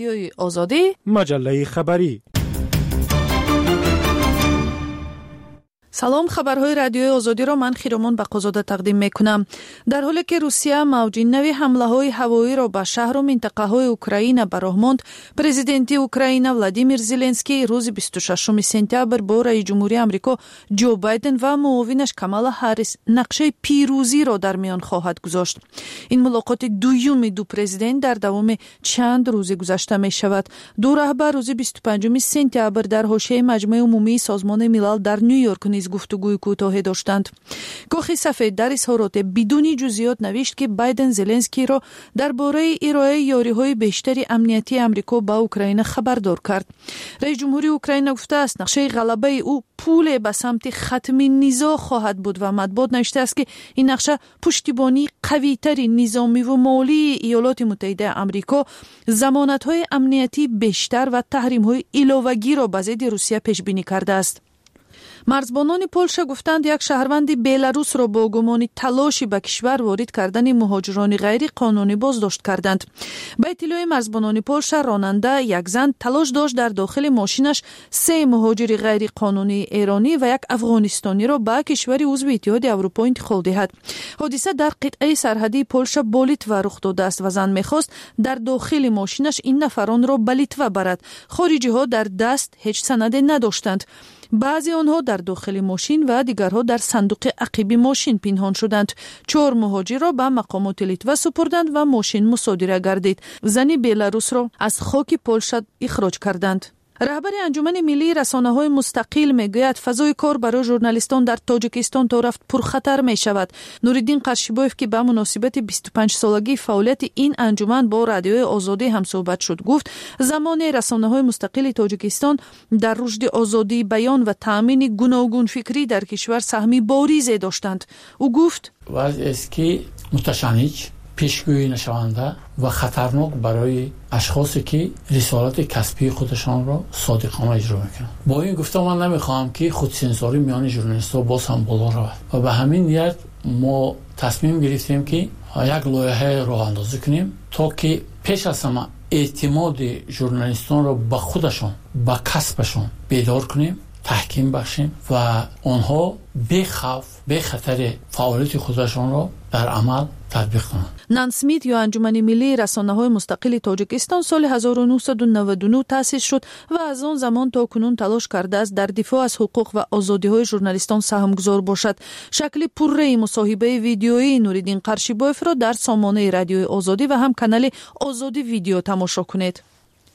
آزادی مجله خبری. سلام، خبرهای رادیوی آزادی را من خیرمان بقازاده تقدیم میکنم. در حالی که روسیه موج نوی حمله های هوایی را به شهر و منطقه های اوکراین براه ماند، پرزیدنت اوکراین ولادیمیر زلنسکی روز 26 سپتامبر با رئیس جمهوری آمریکا جو بایدن و معاونش کامالا هریس نقشه پیروزی را در میان خواهد گذاشت. این ملاقات دوم دو پرزیدنت در دوام چند روز گذشته می شود. دو رهبر روز 25 سپتامبر در حاشیه مجمع عمومی سازمان ملل در نیویورک نیز گفتگوی کوتاهی داشتند. کاخ سفید در اظهارات بدون جزئیات نوشت که بایدن زلنسکی را درباره ارائه یاری‌های بیشتری امنیتی آمریکا به اوکراین خبردار کرد. رئیس جمهوری اوکراین گفته است نقشه غلبه او پول به سمت ختم نزاع خواهد بود و مطبوعات نوشته است که این نقشه پشتیبانی قوی‌تر نظامی و مالی ایالات متحده آمریکا، ضمانت‌های امنیتی بیشتر و تحریم‌های علاوه‌ای را به ضد روسیه پیش بینی کرده است. مرزبانان پولشا گفتند یک شهروند بلاروس را با گمان تلاشی به کشور وارد کردن مهاجران غیر قانونی بازداشت کردند. به اطلاع مرزبانان پولشا، راننده یک زن تلاش داشت در داخل ماشینش 3 مهاجر غیر قانونی ایرانی و یک افغانستانی را به کشور عضو اتحاد اروپا انتقال دهد. حادثه در قطعه سرحدی پولشا با لیتوا رخ داده است و زن می‌خواست در داخل ماشینش این نفران را به لیتوا برد. خارجی‌ها در دست هیچ سندی نداشتند. بعضی آنها در داخل ماشین و دیگرها در صندوق عقبی ماشین پنهان شدند. 4 مهاجر را به مقامات لیتوا سپردند و ماشین مصادره گردید. زن بلاروس را از خاک پولشا اخراج کردند. رهبر انجمن ملی رسانه‌های مستقل میگوید فضای کار برای ژورنالیستان در تاجیکستان تا رفت پرخطر می شود. نوریدین قرشیبایف که به مناسبت 25 سالگی فعالیت این انجمن با رادیوی آزادی هم صحبت شد، گفت زمان رسانه‌های مستقل تاجیکستان در رشد آزادی بیان و تامین گوناگون فکری در کشور سهمی باریزی داشتند. او گفت وضع است که متشنج، پیشگویی نشونده و خطرناک برای اشخاصی که رسالت کسبی خودشان را صادقانه اجرا میکنند. با این گفته من نمیخواهم که خودسانسوری میان ژورنالیست‌ها باز هم بالا رود و به همین نیت ما تصمیم گرفتیم که یک لایحه راه اندازی کنیم تا که پیش از همه اعتماد ژورنالیستان را به خودشان، به کسبشان بیدار کنیم، تحکیم بخشیم و آنها بی خوف، بی خطر فعالیت خودشان را در عمل تطبیق کنند. نان سمیت یا انجمن ملی رسانه‌های مستقل تاجیکستان سال 1999 تأسیس شد و از آن زمان تا کنون تلاش کرده است در دفاع از حقوق و آزادی‌های ژورنالیستان سهمگذار باشد. شکل پررأی مصاحبه ویدیویی نوریدین قرشیبایف را در سامانه رادیوی آزادی و هم کانال آزادی ویدیو تماشا کنید.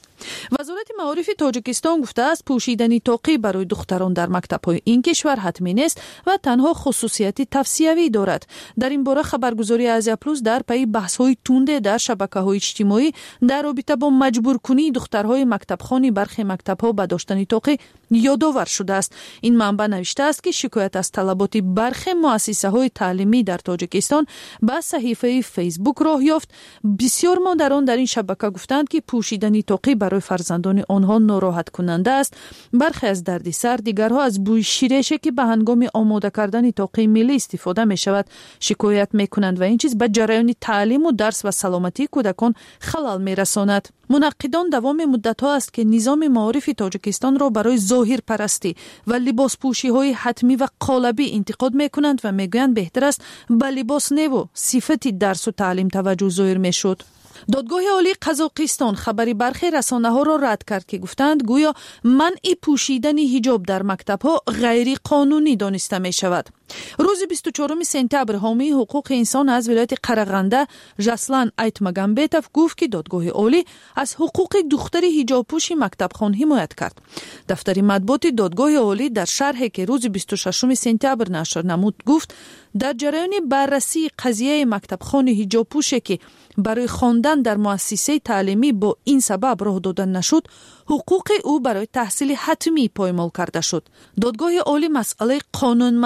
وزارت معارف تاجیکستان گفته است پوشیدن طاقی برای دختران در مکتب‌های این کشور حتمی نیست و تنها خصوصیت توصیوی دارد. در این باره خبرگزاری آزیا پلوس در پی بحث‌های تند در شبکه‌های اجتماعی در رابطه با مجبور کنی دخترهای مکتبخوانی برخی مکتب‌ها به داشتن طاقی یادآور شده است. این منبع نوشته است که شکایت از طلبات برخی مؤسسه‌های تعلیمی در تاجیکستان به صحیفه فیسبوک راه یافت. بسیار مادران در این شبکه گفتند که پوشیدن طاقی برای فرزندان آنها ناراحت کننده است. برخی از دردسر، دیگرها از بوی شیرشه که به هنگام آماده کردن طاقی ملی استفاده می شود شکایت می کنند و این چیز به جریان تعلیم و درس و سلامتی کودکان خلل می رساند. منقدان دوام مدت‌ها است که نظام معارف تاجیکستان را برای ظاهر پرستی و لباس پوشی های حتمی و قالبی انتقاد می کنند و می گویند بهتر است به لباس نو صفت درس و تعلیم توجه ظاهر می شد. دادگاه عالی قزاقستان خبری برخی رسانه‌ها را رد کرد که گفتند گویا منع پوشیدن حجاب در مکتب‌ها غیر قانونی دانسته می شود. روز 24 سپتامبر حامی حقوق انسان از ولایت قرغنده ژسلان ایتماگامبتوف گفت که دادگاه عالی از حقوق دختر حجابپوش مکتبخوان حمایت کرد. دفتر مطبوعات دادگاه عالی در شرحی که روز 26 سپتامبر نشر نمود گفت در جریان بررسی قضیه مکتبخوان حجابپوشی که برای خواندن در مؤسسه تعلیمی با این سبب راه دادن نشد، حقوق او برای تحصیل حتمی پایمال کرده شد. دادگاه عالی مسئله قانونمندی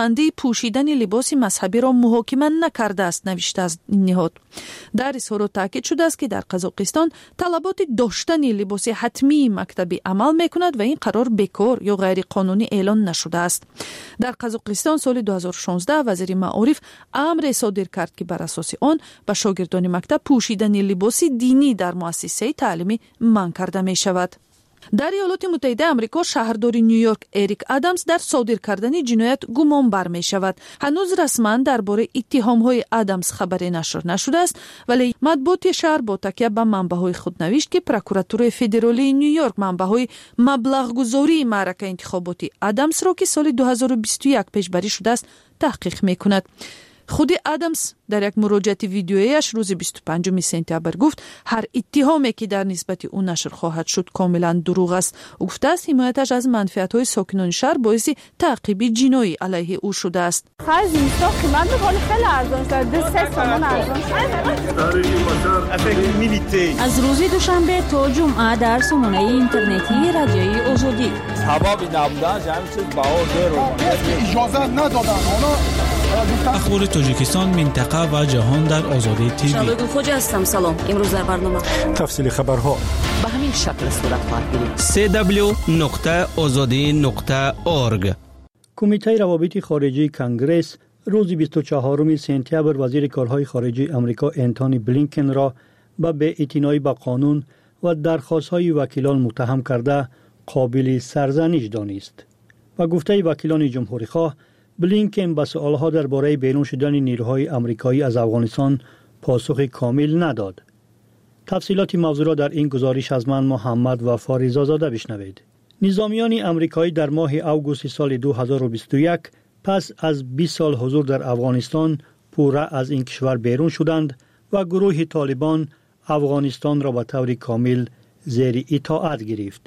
پوشیدن لباس مذهبی را محاکمه نکرده است، نوشته است این نهاد. در اظهار تاکید شده است که در قزاقستان طلبات داشتن لباس حتمی مکتبی عمل میکند و این قرار بیکار یا غیر قانونی اعلان نشده است. در قزاقستان سال 2016 وزیر معارف امر صادر کرد که بر اساس آن به شاگردان مکتب پوشیدن لباس دینی در مؤسسه تعلیمی منع کرده می شود. در ایالات متحده آمریکا شهردار نیویورک اریک ادامز در صادر کردن جنایت گمان بر می شود. هنوز رسما درباره اتهام‌های ادامز خبری نشر نشده است، ولی مطبوعات شهر با تکیه به منبع‌های خود نوشت که پروکوراتور فدرالی نیویورک منبع‌های مبلغ‌گذاری معرکه انتخاباتی ادامز را که سال 2021 پیشبری شده است تحقیق می‌کند. خود ادامز در یک مراجعه ویدیویش روز 25 سپتامبر گفت هر اتهامی که در نسبت او نشر خواهد شد کاملا دروغ است. او گفته است حمایتش از منفعت‌های ساکنان شهر باعث تعقیب جنایی علیه او شده است. خرج اینستا قیمت می‌کنه خیلی ارزان شده، 3 تومان ارزان شده. از روز دوشنبه تا جمعه در سامانه اینترنتی رادیوی آزادی حبابی نبودن جمعی چیز بها اجازه ندادن اخبار تاجیکستان، منطقه و جهان در آزادی تیوی. شبگون خوجا هستم. سلام. امروز در برنامه تفصیل خبرها به همین شکل صورت خواهد گرفت. www.azadi.org. کمیته روابط خارجی کنگره روز 24 سپتامبر وزیر کارهای خارجه آمریکا انتونی بلینکن را به بی‌اعتنایی به قانون و درخواست‌های وکیلان متهم کرده قابل سرزنش دانست. و گفته وکیلان جمهوری‌خواه بلینکن به سوالها درباره بیرون شدن نیروهای آمریکایی از افغانستان پاسخ کامل نداد. تفصیلات موضوع را در این گزارش از من محمد و فاریزاده بشنوید. نظامیان آمریکایی در ماه اوگوست سال 2021 پس از 20 سال حضور در افغانستان پوره از این کشور بیرون شدند و گروه طالبان افغانستان را به طور کامل زیر اطاعت گرفت.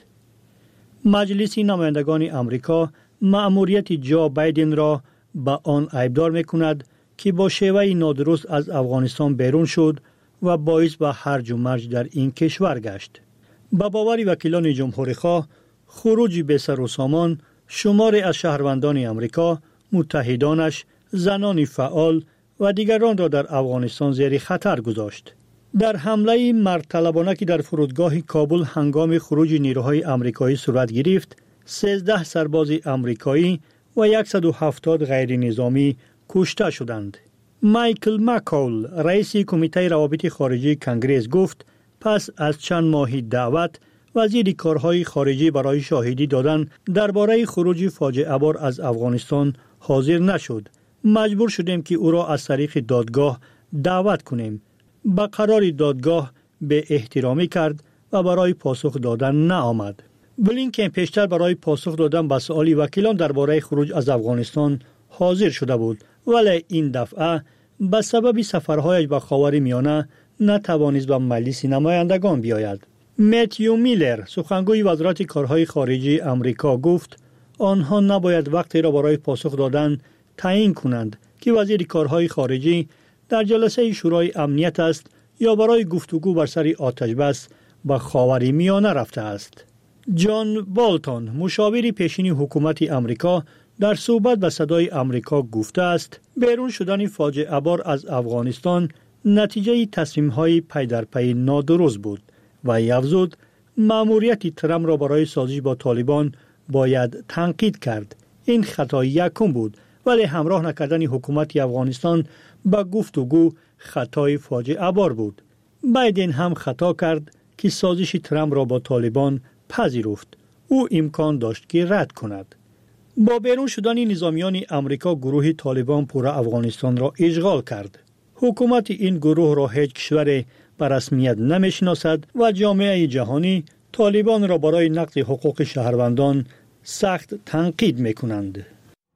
مجلس نمایندگان آمریکا مأموریت جو بایدن را به آن عیبدار می‌کند که با شیوه نادرست از افغانستان بیرون شد و باعث به هرج و مرج در این کشور گشت. به باور وکیلان جمهوری‌خواه خروج بی سر و سامان شماری از شهروندان آمریکا، متحدانش، زنان فعال و دیگران را در افغانستان زیر خطر گذاشت. در حمله مردطلبانه که در فرودگاه کابل هنگام خروج نیروهای آمریکایی صورت گرفت، 13 سرباز آمریکایی و 170 غیر نظامی کشته شدند. مایکل مکول، رئیس کمیته روابط خارجی کنگره گفت پس از چند ماه دعوت وزیر کارهای خارجی برای شاهدی دادن درباره خروج فاجعه بار از افغانستان حاضر نشد. مجبور شدیم که او را از طریق دادگاه دعوت کنیم. به قرار دادگاه به احترامی کرد و برای پاسخ دادن نآمد. بلینکن پیشتر برای پاسخ دادن به سؤال وکیلان درباره خروج از افغانستان حاضر شده بود، ولی این دفعه به سبب سفرهایش به خاورمیانه نتوانست به مجلس نمایندگان بیاید. متیو میلر، سخنگوی وزارت کارهای خارجی آمریکا گفت آنها نباید وقتی را برای پاسخ دادن تعیین کنند که وزیر کارهای خارجی در جلسه شورای امنیت است یا برای گفتگو بر سر آتش بس به خاورمیانه رفته است. جان بالتون، مشاور پیشین حکومت آمریکا، در صحبت به صدای آمریکا گفته است بیرون شدن فاجعه بار از افغانستان نتیجه تصمیم‌های پی در پی نادرست بود و افزود مأموریت ترامپ را برای سازش با طالبان باید تنقید کرد. این خطای یکم بود، ولی همراه نکردن حکومت افغانستان با گفتگو خطای فاجعه بار بود. بایدن هم خطا کرد که سازش ترامپ را با طالبان پذیرفت. او امکان داشت که رد کند. با بیرون شدن نظامیان آمریکا گروه طالبان پورا افغانستان را اشغال کرد. حکومت این گروه را هیچ کشور به رسمیت نمیشناسد و جامعه جهانی طالبان را برای نقض حقوق شهروندان سخت تنقید میکنند.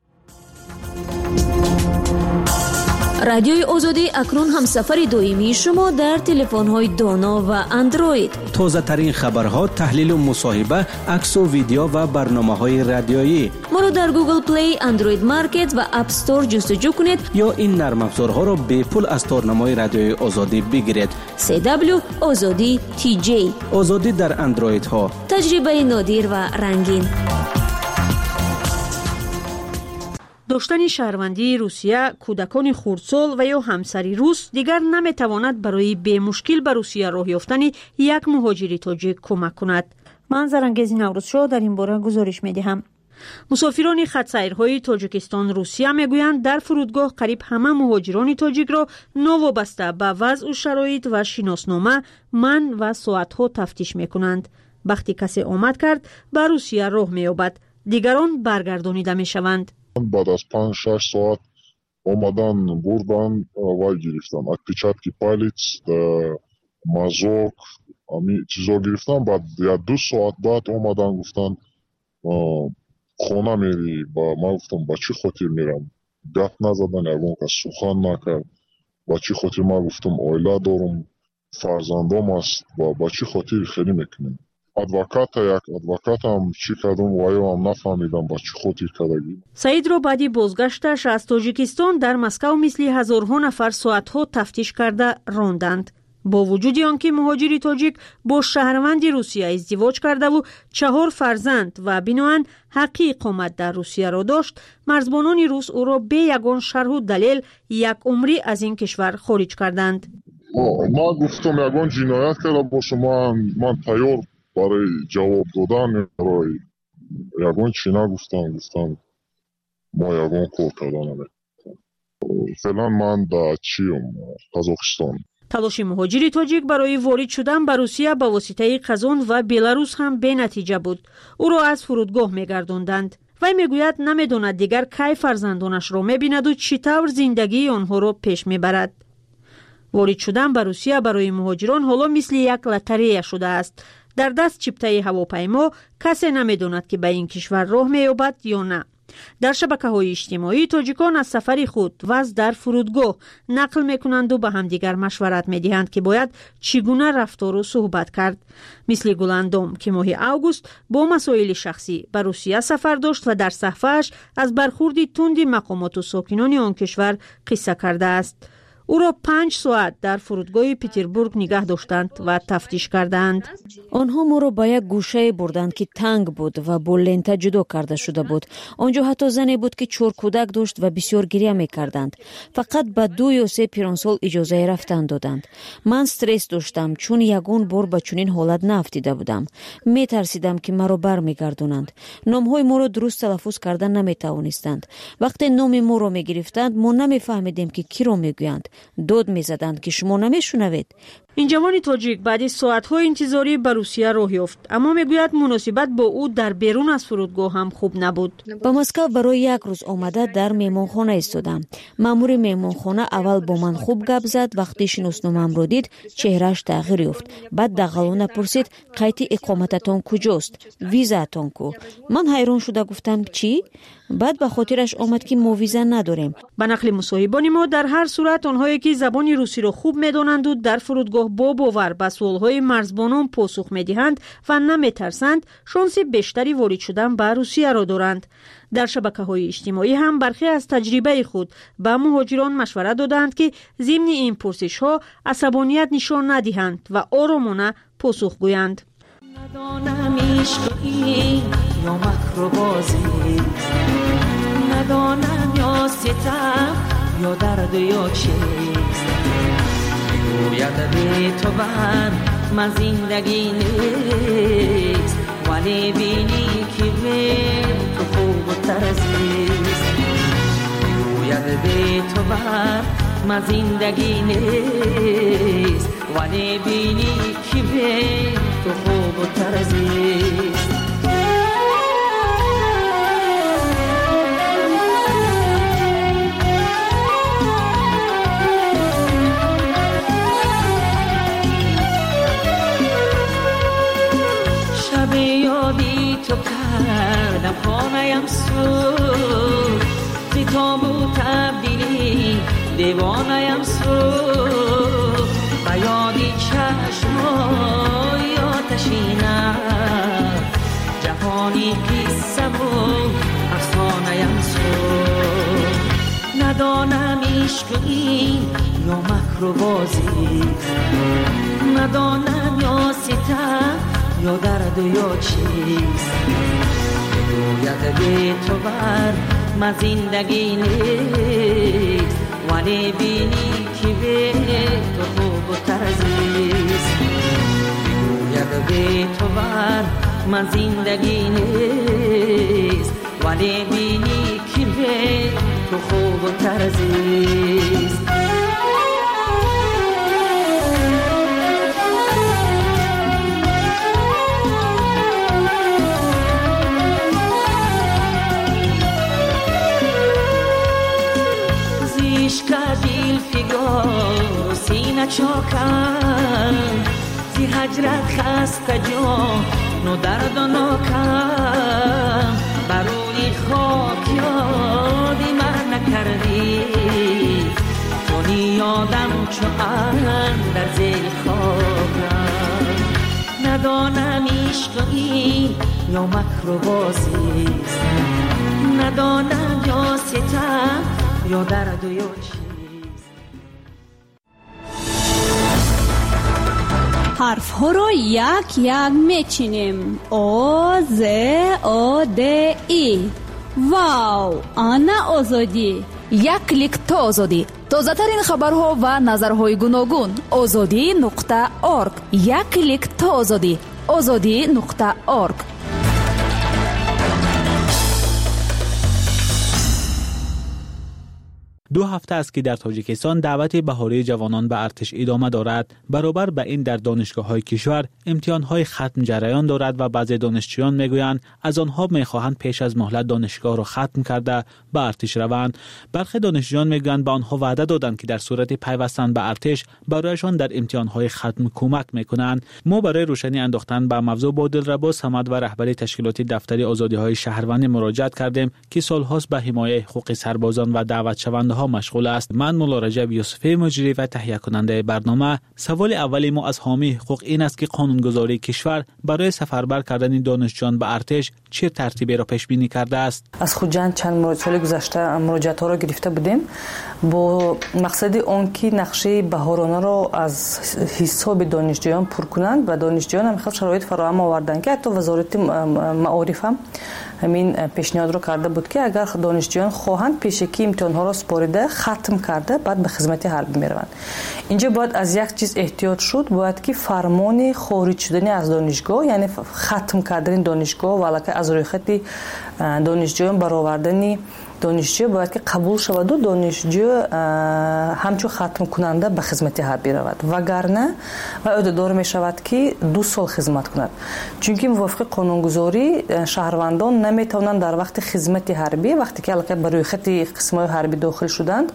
رادیوی آزادی اکنون هم سفر دائمی شما در تلفن‌های دانا و اندروید. تازه ترین خبرها، تحلیل و مصاحبه، عکس و ویدیو و برنامه‌های رادیویی. ما رو در گوگل پلی، اندروید مارکت و اپ استور جستجو کنید یا این نرم افزارها را به پول از تارنمای رادیوی آزادی بگیرید. CW آزادی TJ. آزادی در اندروید ها. تجربه نادر و رنگین. داشتن شهروندی روسیه کودکان خردسال و یا همسری روس دیگر نمیتواند برای به مشکل به روسیه راه یافتن یک مهاجر تاجیک کمک کند. من زرنگیز نوروزشو در این باره گزارش میدهم. مسافران خط‌سیرهای تاجیکستان روسیه میگویند در فرودگاه قریب همه مهاجران تاجیک را نوابسته به وضع و شرایط و شناسنامه من و ساعتها تفتیش میکنند. وقتی کسی آمد کرد به روسیه راه مییابد، دیگران برگردانیده میشوند. بعد از 5-6 ساعت آمدن بردن و گرفتن отпечатки палец, мазок, امی چیزا گرفتن. بعد 2 ساعت بعد آمدن گفتن خانه میری. با ما گفتم با چی خاطر میرم؟ گپ نزدن، یگان کس سخن نکرد. با چی خاطر؟ ما گفتم آیله دارم، فرزندام است، با چی خاطر خیلی میکنیم. ادوکات هم چی کردم و هم نفهمیدم با چی خاطر کردگی. سعید را بعدی بازگشتش از تاجیکستان در مسکو مثل هزارها نفر ساعتها تفتیش کرده راندند. با وجود آنکه مهاجر تاجیک با شهروند روسیه ازدواج کرده و 4 فرزند و بناهن حق اقامت در روسیه را داشت، مرزبانان روس او را به یگان شرح و دلیل یک عمری از این کشور خارج کردند. ما گفتم یگان جنایت کرده باشه، من تیار برای جواب دادن برای یگان چی نگفتم ما یگان کار کردن. فعلا من در قزاقستان. تلاش مهاجر تاجیک برای وارد شدن به روسیه به واسطه قزاق و بلاروس هم به نتیجه بود. او را از فرودگاه میگرداندند. وی میگوید نمیداند دیگر کی فرزندانش را میبیند و چطور زندگی آنها را پیش میبرد. وارد شدن به روسیه برای مهاجران حالا مثل یک لاتاری شده است. در دست چپتای هواپیما کسی نمیداند که به این کشور راه مییابد یا نه. در شبکه‌های اجتماعی تاجیکان از سفر خود و از در فرودگاه نقل میکنند و به همدیگر مشورت میدهند که باید چگونه رفتار و صحبت کرد. مثل گلندام که ماه اوگوست با مسائل شخصی به روسیه سفر داشت و در صفحه‌اش از برخورد تند مقامات و ساکنان آن کشور قصه کرده است. او را 5 ساعت در فرودگاه پتربورگ نگه داشتند و تفتیش کردند. آنها ما را به یک گوشه بردند که تنگ بود و با لنت جدا کرده شده بود. آنجا حتی زنی بود که 4 کودک داشت و بسیار گریه می‌کردند. فقط به 2 یا 3 پیرانسال اجازه رفتن دادند. من استرس داشتم چون یگان بار به چنین حالت نافتیده بودم. می‌ترسیدم که مرا برمیگردونند. نام‌های ما را درست تلفظ کردن نمی‌توانستند. وقتی نام ما را می‌گرفتند ما نمی‌فهمیدیم که کی را می‌گویند. داد می‌زدند که شما نمی‌شنوید. این جوان تاجیک بعد از ساعت‌های انتظاری به روسیه راه یافت، اما میگوید مناسبت با او در بیرون از فرودگاه هم خوب نبود. به مسکو برای 1 روز آمده در مهمانخانه ایستادم. مأمور مهمانخانه اول با من خوب گپ زد. وقتی شناسنامه‌ام را دید چهرهش تغییر یافت. بعد دغلانه پرسید قید اقامتتان کجاست؟ ویزاتان کو؟ من حیران شده گفتم چی؟ بعد به خاطرش آمد که ما ویزا نداریم. به نقل مصاحبان ما در هر صورت آنهایی که زبان روسی را خوب می‌دانند و در فرودگاه با باور به سوال‌های مرزبانان پاسخ می‌دهند و نمی‌ترسند، شانس بیشتری وارد شدن به روسیه را دارند. در شبکه‌های اجتماعی هم برخی از تجربه خود به مهاجران مشورت دادند که ضمن این پرسش‌ها عصبانیت نشان ندهند و آرامانه پاسخ گویند. ندانم عشقی یا مکر و بازی، ندانم یا ستم یا درد یا چیست، گوید به تو من زندگی نیست، ولی بینی که به تو خوب و ترزیست، گوید به تو من زندگی نیست، ولی بینی که به تو خوب و ترزیست. شب یادی تو کردم خانه‌ام سوز، زی تابو تبدیلی دیوانه‌ام سوز، و یادی چشمای آتشینم، جهانی قصه و افسانه‌ام سوز. ندانم عشق این یا مکر و بازی، ندانم یا ستم یا درد یا چیست، گوید به تو من زندگی نیست ولی بینی که به تو خوب و ترزیست بگوید به تو بر من زندگی نیست ولی بینی که به تو خوب و ترزیست دل فگار سینه چاکم زی هجرت خسته جان و درد و ناکم بروی خاک یادی من نکردی چونی یادم چو در زیر خاکم ندانم عشقی یا مکر و بازیست ندانم یا ستم یا درد و یا حرف ها رو یک یک میچینیم او ز او د ای واو آنا آزادی یک کلیک تا آزادی تازه‌ترین خبرها و نظرهای گوناگون azadi.org یک کلیک تا آزادی azadi.org دو هفته است که در تاجیکستان دعوت بهاری جوانان به ارتش ادامه دارد. برابر به این در دانشگاه‌های کشور امتحان‌های ختم جریان دارد و بعضی دانشجویان میگویند از آنها می‌خواهند پیش از مهلت دانشگاه را ختم کرده به ارتش روند. برخی دانشجویان میگویند به آنها وعده دادند که در صورت پیوستن به ارتش برایشان در امتحان‌های ختم کمک می‌کنند. ما برای روشنی انداختن به موضوع با دلربا صمد و رهبری تشکیلات دفتر آزادی‌های شهروندی مراجعت کردیم که سال‌هاست به حمایت حقوق سربازان و دعوت شونده مشغول است. من مولا رجب یوسفی مجری و تهیه کننده برنامه. سوال اولی ما از حامی حقوق این است که قانونگذاری کشور برای سفربر کردن دانشجویان به ارتش چه ترتیبی را پیش بینی کرده است؟ از خود چند سال گذشته مراجعات ها را گرفته بودیم با مقصد آن که نقشه بهارانه را از حساب دانشجویان پر کنند و دانشجویان هم خیلی شرایط فراهم آوردند که حتی وزارت معارف هم همین پیشنهاد رو کرده بود که اگر دانشجویان خواهند پیشکی امتحان ها را سپاریده ختم کرده بعد به خدمت حربی میروند. اینجا باید از یک چیز احتیاط شد، باید که فرمان خارج شدن از دانشگاه یعنی ختم کردن دانشگاه و علاوه از روی خط دانشجویان برآوردن دانشجو باید که قبول شود و دانشجو همچون ختم کننده به خدمت حربی رود وگرنه و عهده‌دار می شود که 2 سال خدمت کند، چون که موافق قانونگذاری شهروندان نمی توانند در وقت خدمت حربی وقتی که علاقه بر روی خط قسم‌های حربی داخل شدند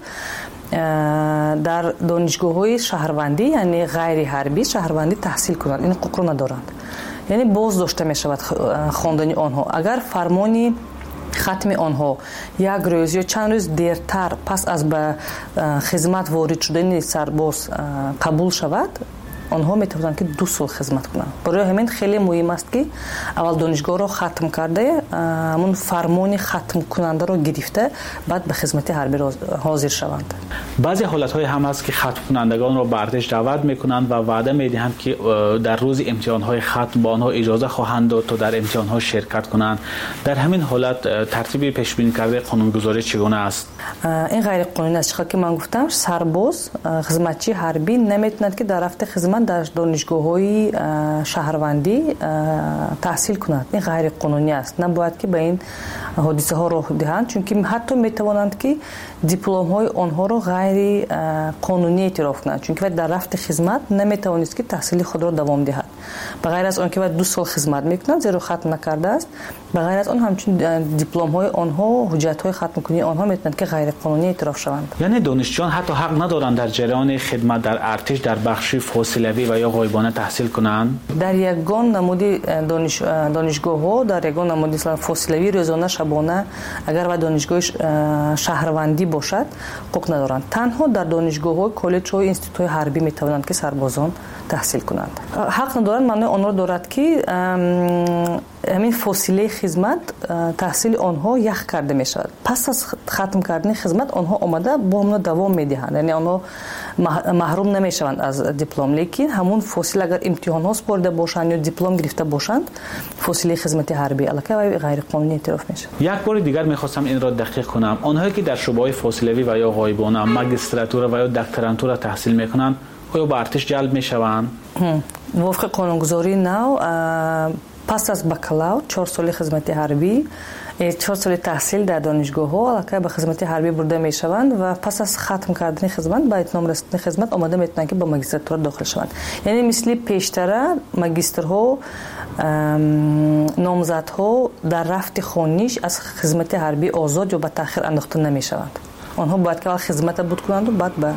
در دانشگاه‌های شهروندی یعنی غیر حربی شهروندی تحصیل کنند. این حقوق را ندارند، یعنی باز داشته می شود خواندن آنها. اگر فرمانی ختم آنها یک روز یا چند روز دیرتر پس از به خدمت وارد شدن سرباز قبول شود آنها میتونن که 2 سال خدمت کنند. برای همین خیلی مهم است که اول دانشگاه را ختم کرده همون فرمان ختم کننده را گرفته بعد به خدمت حربی حاضر شوند. بعضی حالت‌های هم هست که ختم کنندگان را به ارتش دعوت میکنند و وعده میدهند که در روز امتحان‌های ختم با آنها اجازه خواهند داد تا در امتحان‌ها شرکت کنند. در همین حالت ترتیبی پیش بینی کرده قانونگذاری چگونه است؟ این غیر قانونی است. چون که من گفتم سرباز خدمتچی حربی نمیتواند که در رفت خدمت در دانشگاه‌های شهروندی تحصیل کند. این غیر قانونی است. نباید که به این حادثه ها راه دهند، چون که حتی میتوانند که دیپلم های آنها را غیر قانونی اعتراف کنند، چون که در رفت خدمت نمیتوانست که تحصیل خود را دوام دهد. بغیر از آن که 2 سال خدمت میکنند زیرا ختم نکرده است، بغیر از آن همچنین دیپلم های آنها حجت های ختم کنی آنها میتونند که غیر قانونی اعتراف شوند. یعنی دانشجویان حتی حق ندارند در جریان خدمت در ارتش در بخش فاصلوی و یا غایبانه تحصیل کنند. در یگان نمودی دانشگاه ها در یگان نمودی فاصلوی روزانه شبانه اگر و دانشگاه شهروندی باشد حقوق ندارند. تنها در دانشگاه های کالج های اینستیتوت های حربی میتوانند که سربازان تحصیل کنند. حق ندارند معنی آنها دارد که همین فاصله خدمت تحصیل آنها یک کرده می شود. پس از ختم کردن خدمت آنها آمده با همون دوام می دهند، یعنی آنها محروم نمی شوند از دیپلم. لیکن همون فاصله اگر امتحان ها سپرده باشند یا دیپلم گرفته باشند، فاصله خدمت حربی الکی و غیر قانونی اعتراف میشه. یک بار دیگر میخواستم این را دقیق کنم. آنهایی که در شعبه‌های فاصله‌ای و یا غایبانه ماجستراتور و یا دکترانتور تحصیل میکنند آیا به ارتش جلب میشوند؟ وفق قانونگذاری نو پس از بکالور 4 سال خدمت حربی 4 سال تحصیل در دانشگاه ها الکی به خدمت حربی برده می شوند و پس از ختم کردن خدمت به اتمام رسیدن خدمت آماده میتونن که با ماجستراتور داخل شوند. یعنی مثل پیشتر ماجسترها نامزدها در رفت خانیش از خدمت حربی آزاد یا به تأخیر انداخته نمی شوند. آنها باید که خدمت بود کنند و بعد به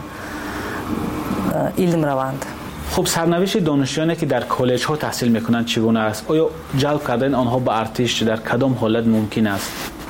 علم روند. خب سرنوشت دانشجویانی که در کالج ها تحصیل میکنند چگونه است؟ آیا جلب کردن آنها به ارتش در کدام حالت ممکن است؟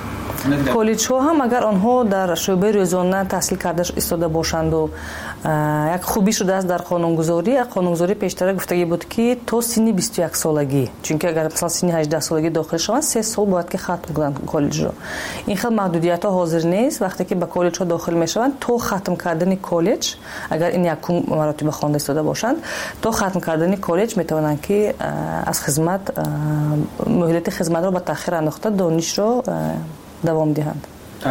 کالج ها هم اگر آنها در شعبه روزانه تحصیل کرده ایستاده باشند و یک خوبی شده است در قانونگذاری پیشتر گفتگی بود که تا سن 21 سالگی، چون که اگر مثلا سن 18 سالگی داخل شوند 3 سال باید که ختم کنند کالج رو. این خیلی محدودیت ها حاضر نیست. وقتی که به کالج ها داخل میشوند تا ختم کردن کالج، اگر این یک مراتب خوانده ایستاده باشند، تا ختم کردن کالج میتوانند که از خدمت مهلت خدمت رو به تأخیر انداخته دانش رو دوام دهند.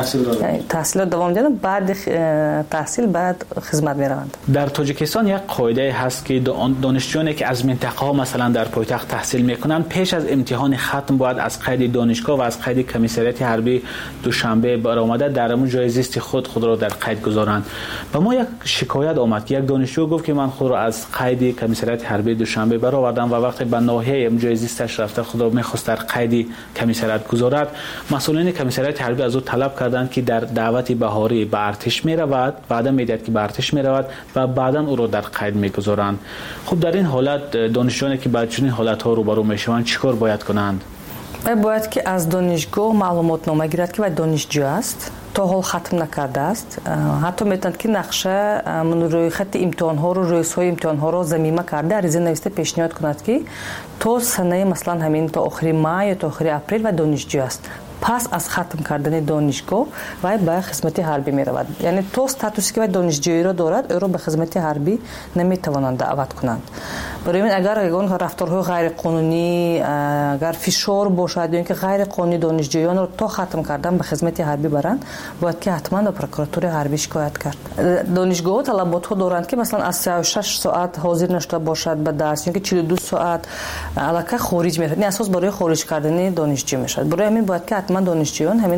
تحصیل دوام دهند، بعد تحصیل بعد خدمت میروند. در تاجیکستان یک قاعده هست که دانشجویانی که از منطقه ها مثلا در پایتخت تحصیل میکنند پیش از امتحان ختم باید از قید دانشگاه و از قید کمیسریت حربی دوشنبه برآمده در همون جای زیست خود را در قید گذارند. و ما یک شکایت آمد که یک دانشجو گفت که من خود را از قید کمیسریت حربی دوشنبه برآوردم و وقتی به ناحیه جای زیستش رفته خود را میخواست در قید کمیسریت گذارد، مسئولین کمیسریت حربی از او طلب کردند که در دعوت بهاری به ارتش می رود، بعدا میدهد که به ارتش می رود و بعدا او را در قید میگذارند. خب در این حالت دانشجویانی که با چنین حالت ها روبرو میشوند چیکار باید کنند؟ باید که از دانشگاه معلومات نامه گیرد که دانشجو است، تا حال ختم نکرده است. حتی میتوند که نقشه روی خط امتحان ها رو، رویس‌های امتحان ها رو ضمیمه کرده عریضه نوشته پیشنهاد کند که تا سنه مثلا همین تا آخر ماه یا تا آخر اپریل و دانشجو است. پس از ختم کردن دانشگاه و به خدمت حربی می رود. یعنی تو استاتوسی که دانشجویی را دارد او را به خدمت حربی نمی توانند دعوت کنند. برای این اگر یگان رفتارهای غیر قانونی، اگر فشار باشد یا اینکه غیر قانونی دانشجویان را تا ختم کردن به خدمت حربی برند، باید که حتما به پروکراتور حربی شکایت کرد. دانشگاه طلبات ها دارند که مثلا از 36 ساعت حاضر نشده باشد به درس، یا که 42 ساعت الکی خارج می شود. این اساس برای خارج کردن دانشجو می شود. برای همین باید که حتما دانشجویان همین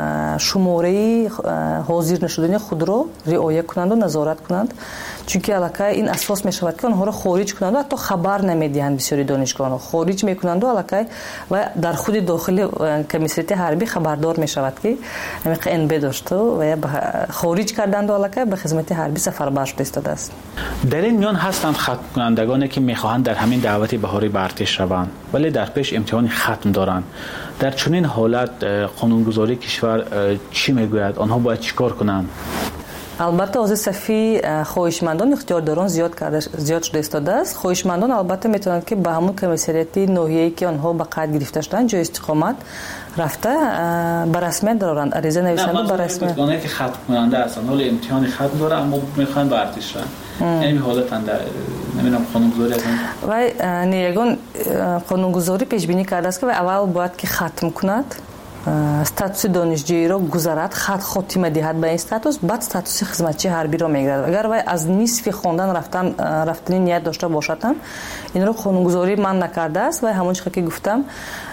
شماره حاضر نشدن خود را رعایت کنند و نظارت کنند، چون که الکی این اساس می شود که آنها را خارج کنند و حتی خبر نمیدهند. بسیاری دانشگاهان خارج میکنند و الکی و در خود داخل کمیسریت حربی خبردار می شود که همین NB داشته و خارج کردند و الکی به خدمت حربی سفربر شده ایستاده است. در این میان هستند ختم کنندگانی که میخواهند در همین دعوت بهاری به ارتش روند ولی در پیش امتحان ختم دارند. در چنین حالت قانونگذاری کشور چی میگوید؟ آنها باید چیکار کنند؟ البته از صفی خواهشمندان اختیارداران زیاد شده ایستاده است. خواهشمندان البته میتونند که به همون کمیسریت ناحیه‌ای که آنها به قید گرفته شدن جای استقامت رفته به رسمیت دارند، عریضه نویسند به رسمیت. اونایی که ختم کننده هستند حال امتحان ختم داره اما میخوان به ارتش برن، یعنی حالت اند نمیدونم قانونگذاری هستند و نیگان قانونگذاری پیش بینی کرده است که اول باید که ختم کند، استاتوس دانشجویی را گذارد، خاتمه دهد به این استاتوس، بعد استاتوس خدمتچی حربی را میگیرد. اگر وی از نصف خواندن رفتن نیت داشته باشد هم این را قانونگذاری من نکرده است و همون چیزی که گفتم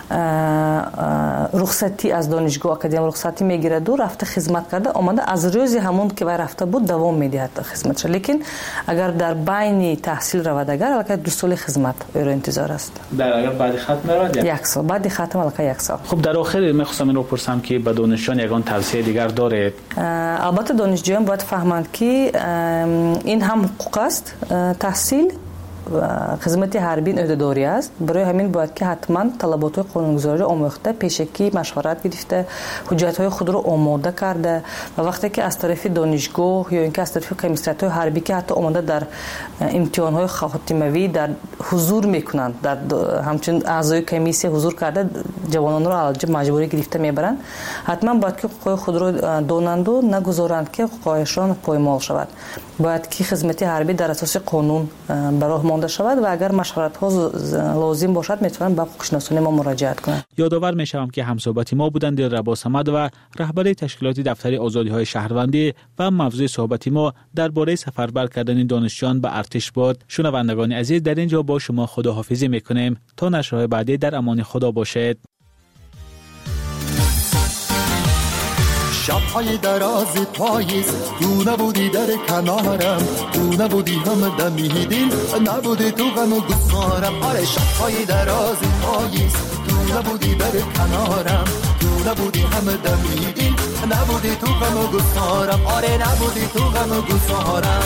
رخصتی از دانشگاه اکادمی رخصتی میگیرد و رفته خدمت کرده آمده از روز همون که وی رفته بود دوام میدهد خدمتش. لیکن اگر در بین تحصیل رود اگر البته 2 سال خدمت او را انتظار است. در اگر بعد ختم رود 1 سال، بعد ختم البته 1 سال. خب در آخر میخواستم این رو پرسم که به دانشجویان یگان توصیه دیگر دارید؟ البته دانشجویان باید فهمند که این هم حقوق است تحصیل خدمت حربی عهده‌داری است. برای همین باید که حتما طلبات قانونگذاری آموخته، پیشکی مشورت گرفته، حجت‌های خود رو آماده کرده و وقتی که از طرف دانشگاه یا اینکه از طرف کمیسیون حربی که حتی آماده در امتحان‌های خاتمه‌ای در حضور میکنند، در همچنین اعضای کمیسیون حضور کرده جوانان رو علاج مجبوری گرفته میبرند، حتما باید که حقوق خود رو دانند و نگذارند که حقوقشان پایمال شود. باید که خدمت حربی در اساس قانون برای مانده شود و اگر مشورت ها لازم باشد میتونن به حقوق‌شناسان ما مراجعت کنند. یادآور میشوم که همصحبت ما بودند دلربا صمد و رهبر تشکیلات دفتر آزادی‌های شهروندی و موضوع صحبت ما درباره سفربر کردن دانشجویان به ارتش بود. شنوندگان عزیز، در اینجا با شما خداحافظی میکنیم تا نشرهای بعدی. در امان خدا باشید. شب‌های دراز پاییز تو نبودی در کنارم، تو نبودی هم دمیدین، نبودی تو غم و گسارم. آره شب‌های دراز پاییز تو نبودی در کنارم، تو نبودی هم دمیدین، نبودی تو غم و گسارم. آره نبودی تو غم و گسارم.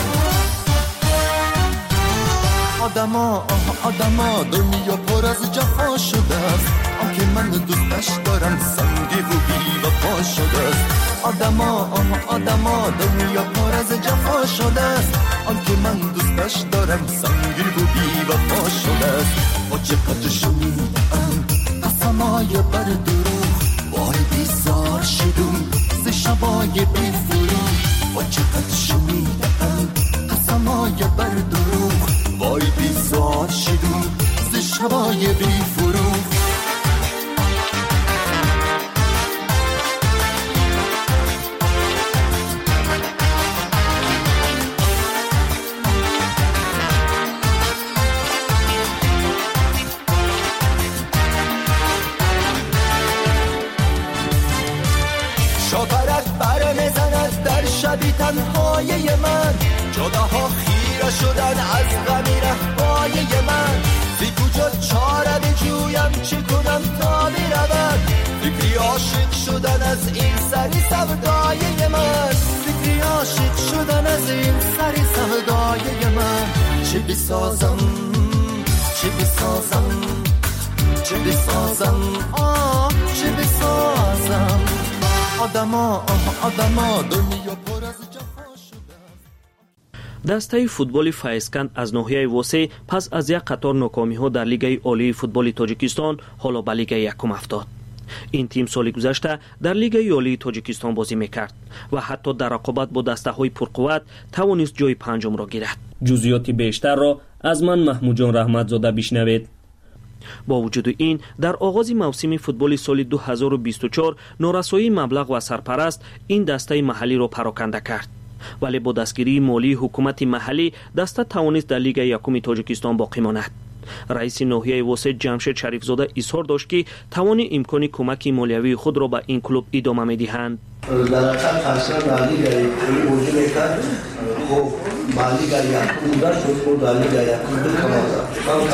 آدما دنیا پر از جفا شده است، آنکه من دوستش دارم سنگی و بی وفا شده است. آدما دنیا پر از جفا شده است، آنکه من دوستش دارم سنگی و بی وفا شده است. و چقدر شنیدم قسمای بر دروغ، وای بیزار شدم ز شبای بی فروغ. و چقدر شنیدم قسمای بر دروغ، وای بیزار شدم ز شبای بی فروغ. شاپرک بر میزند در شبی تنهای من، جداها خیره شدن از غمی رهبای من. بی کجا چاره بجویم چه کنم تا برود، فکری عاشق شدن از این سری سودای من. فکری عاشق شدن از این سری سودای من. چه بسازم چه بسازم چه بسازم چه بسازم. آدما دنیا پر از جفا شده. دسته فوتبال فایزکند از ناحیه واسه پس از یک قطار ناکامی‌ها در لیگ عالی فوتبال تاجیکستان حالا به لیگ یکم افتاد. این تیم سال گذشته در لیگ عالی تاجیکستان بازی میکرد و حتی در رقابت با دسته‌های پرقوت توانست جای پنجم را گیرد. جزئیات بیشتر را از من محمود جان رحمتزاده بشنوید. با وجود این در آغاز موسم فوتبال سال 2024 نارسایی مبلغ و سرپرست این دسته محلی را پراکنده کرد، ولی با دستگیری مالی حکومت محلی دسته توانست در لیگ یکم تاجیکستان باقی ماند. رئیس ناحیه واسط جمشید شریفزاده اظهار داشت که توان امکان کمک مالیوی خود را به این کلوب ادامه می‌دهند. در اصل مالی گری وجود می‌کرد، خب مالی گری یکم شد در لیگ یکم هم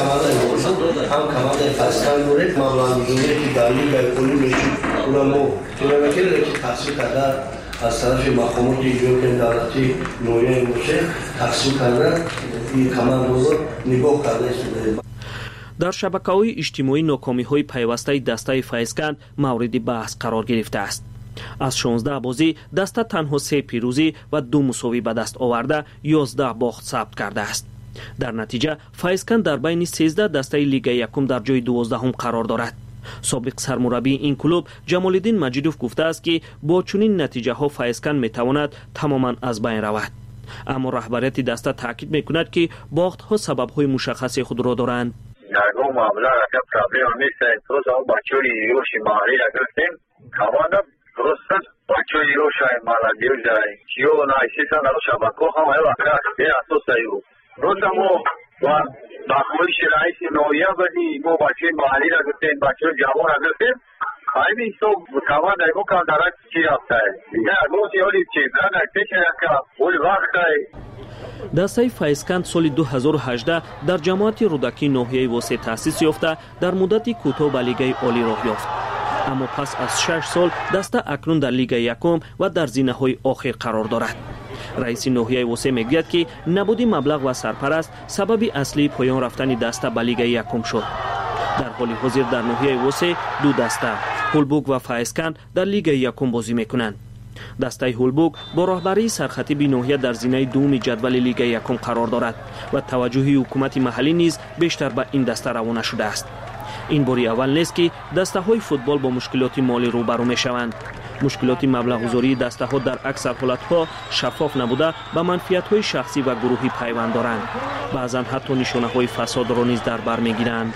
کمال فصل داره مبلغ که در لیگ کلی میشه اونمو که تحصیل کرده از طرف مقامات ایجاد دولتی نوعی موشه تقسیم کرده این کمان رو نگاه کرده شده. در شبکه‌های اجتماعی ناکامی‌های پیوسته دسته فایزکند مورد بحث قرار گرفته است. از 16 بازی دسته تنها 3 پیروزی و 2 مساوی به دست آورده 11 باخت ثبت کرده است. در نتیجه فایزکند در بین 13 دسته لیگ یکم در جای 12 قرار دارد. سابق سرمربی این کلوب جمال‌الدین مجیدوف گفته است که با چنین نتیجه ها فایزکند میتواند تماما از بین رود. اما رهبریت دسته تاکید میکند که باخت ها سبب های مشخص خود را دارند. در اون معامله که پرابلم نیست، روز اون بچه‌ی یوشی مالی را گرفتیم کاملا درست است. بچه‌ی یوشای مالی جای کیو نایسیسا در شبکه هم اگر به اساس ایو روزمو و باخویش رئیس نویا بدی مو بچه مالی را گرفتیم بچه جوان را گرفتیم همین تو کاملا ایو کار درک چی رفته دیگه روزی اولی چیزا نکشه که اول وقت دسته فایزکند سال 2018 در جماعت رودکی ناحیه واسط تأسیس یافته در مدت کوتاه به لیگ عالی راه یافت. اما پس از 6 سال دسته اکنون در لیگ یکم و در زینه‌های آخر قرار دارد. رئیس ناحیه وسه میگوید که نبودی مبلغ و سرپرست سبب اصلی پایان رفتن دسته به لیگ یکم شد. در حال حاضر در ناحیه وسه دو دسته هولبوک و فایسکن در لیگ یکم بازی میکنند. دسته هولبوک با رهبری سرخطیب ناحیه در زینه دوم جدول لیگ یکم قرار دارد و توجه حکومت محلی نیز بیشتر به این دسته روانه شده است. این باری اول نیست که دسته های فوتبال با مشکلات مالی روبرو می شوند. مشکلات مبلغ گذاری دسته ها در اکثر حالت ها شفاف نبوده به منفعت های شخصی و گروهی پیوند دارند. بعضا حتی نشانه های فساد را نیز در بر می گیرند.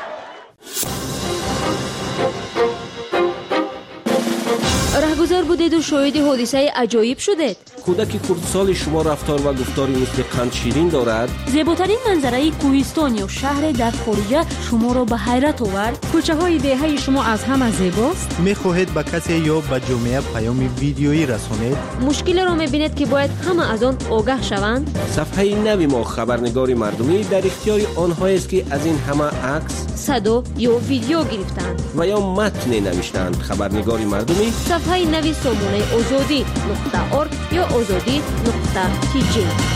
رهگذر بودید و شاهد حادثه عجایب شدید. کودک کردسال شما رفتار و گفتاری مثل قند شیرین دارد. زیباترین منظره کوهستان یا شهر در خارجه شما را به حیرت آورد. کوچه های دهه شما از همه زیباست. می‌خواهید به کسی یا به جامعه پیام ویدیویی رسانید؟ مشکل را می‌بینید که باید همه از آن آگاه شوند. صفحه نوی ما خبرنگار مردمی در اختیار آنهایی است که از این همه عکس، صدا یا ویدیو گرفتند و یا متن نوشتند. خبرنگار مردمی صفحه نوی سامانه azadi.org یا azadi.tg.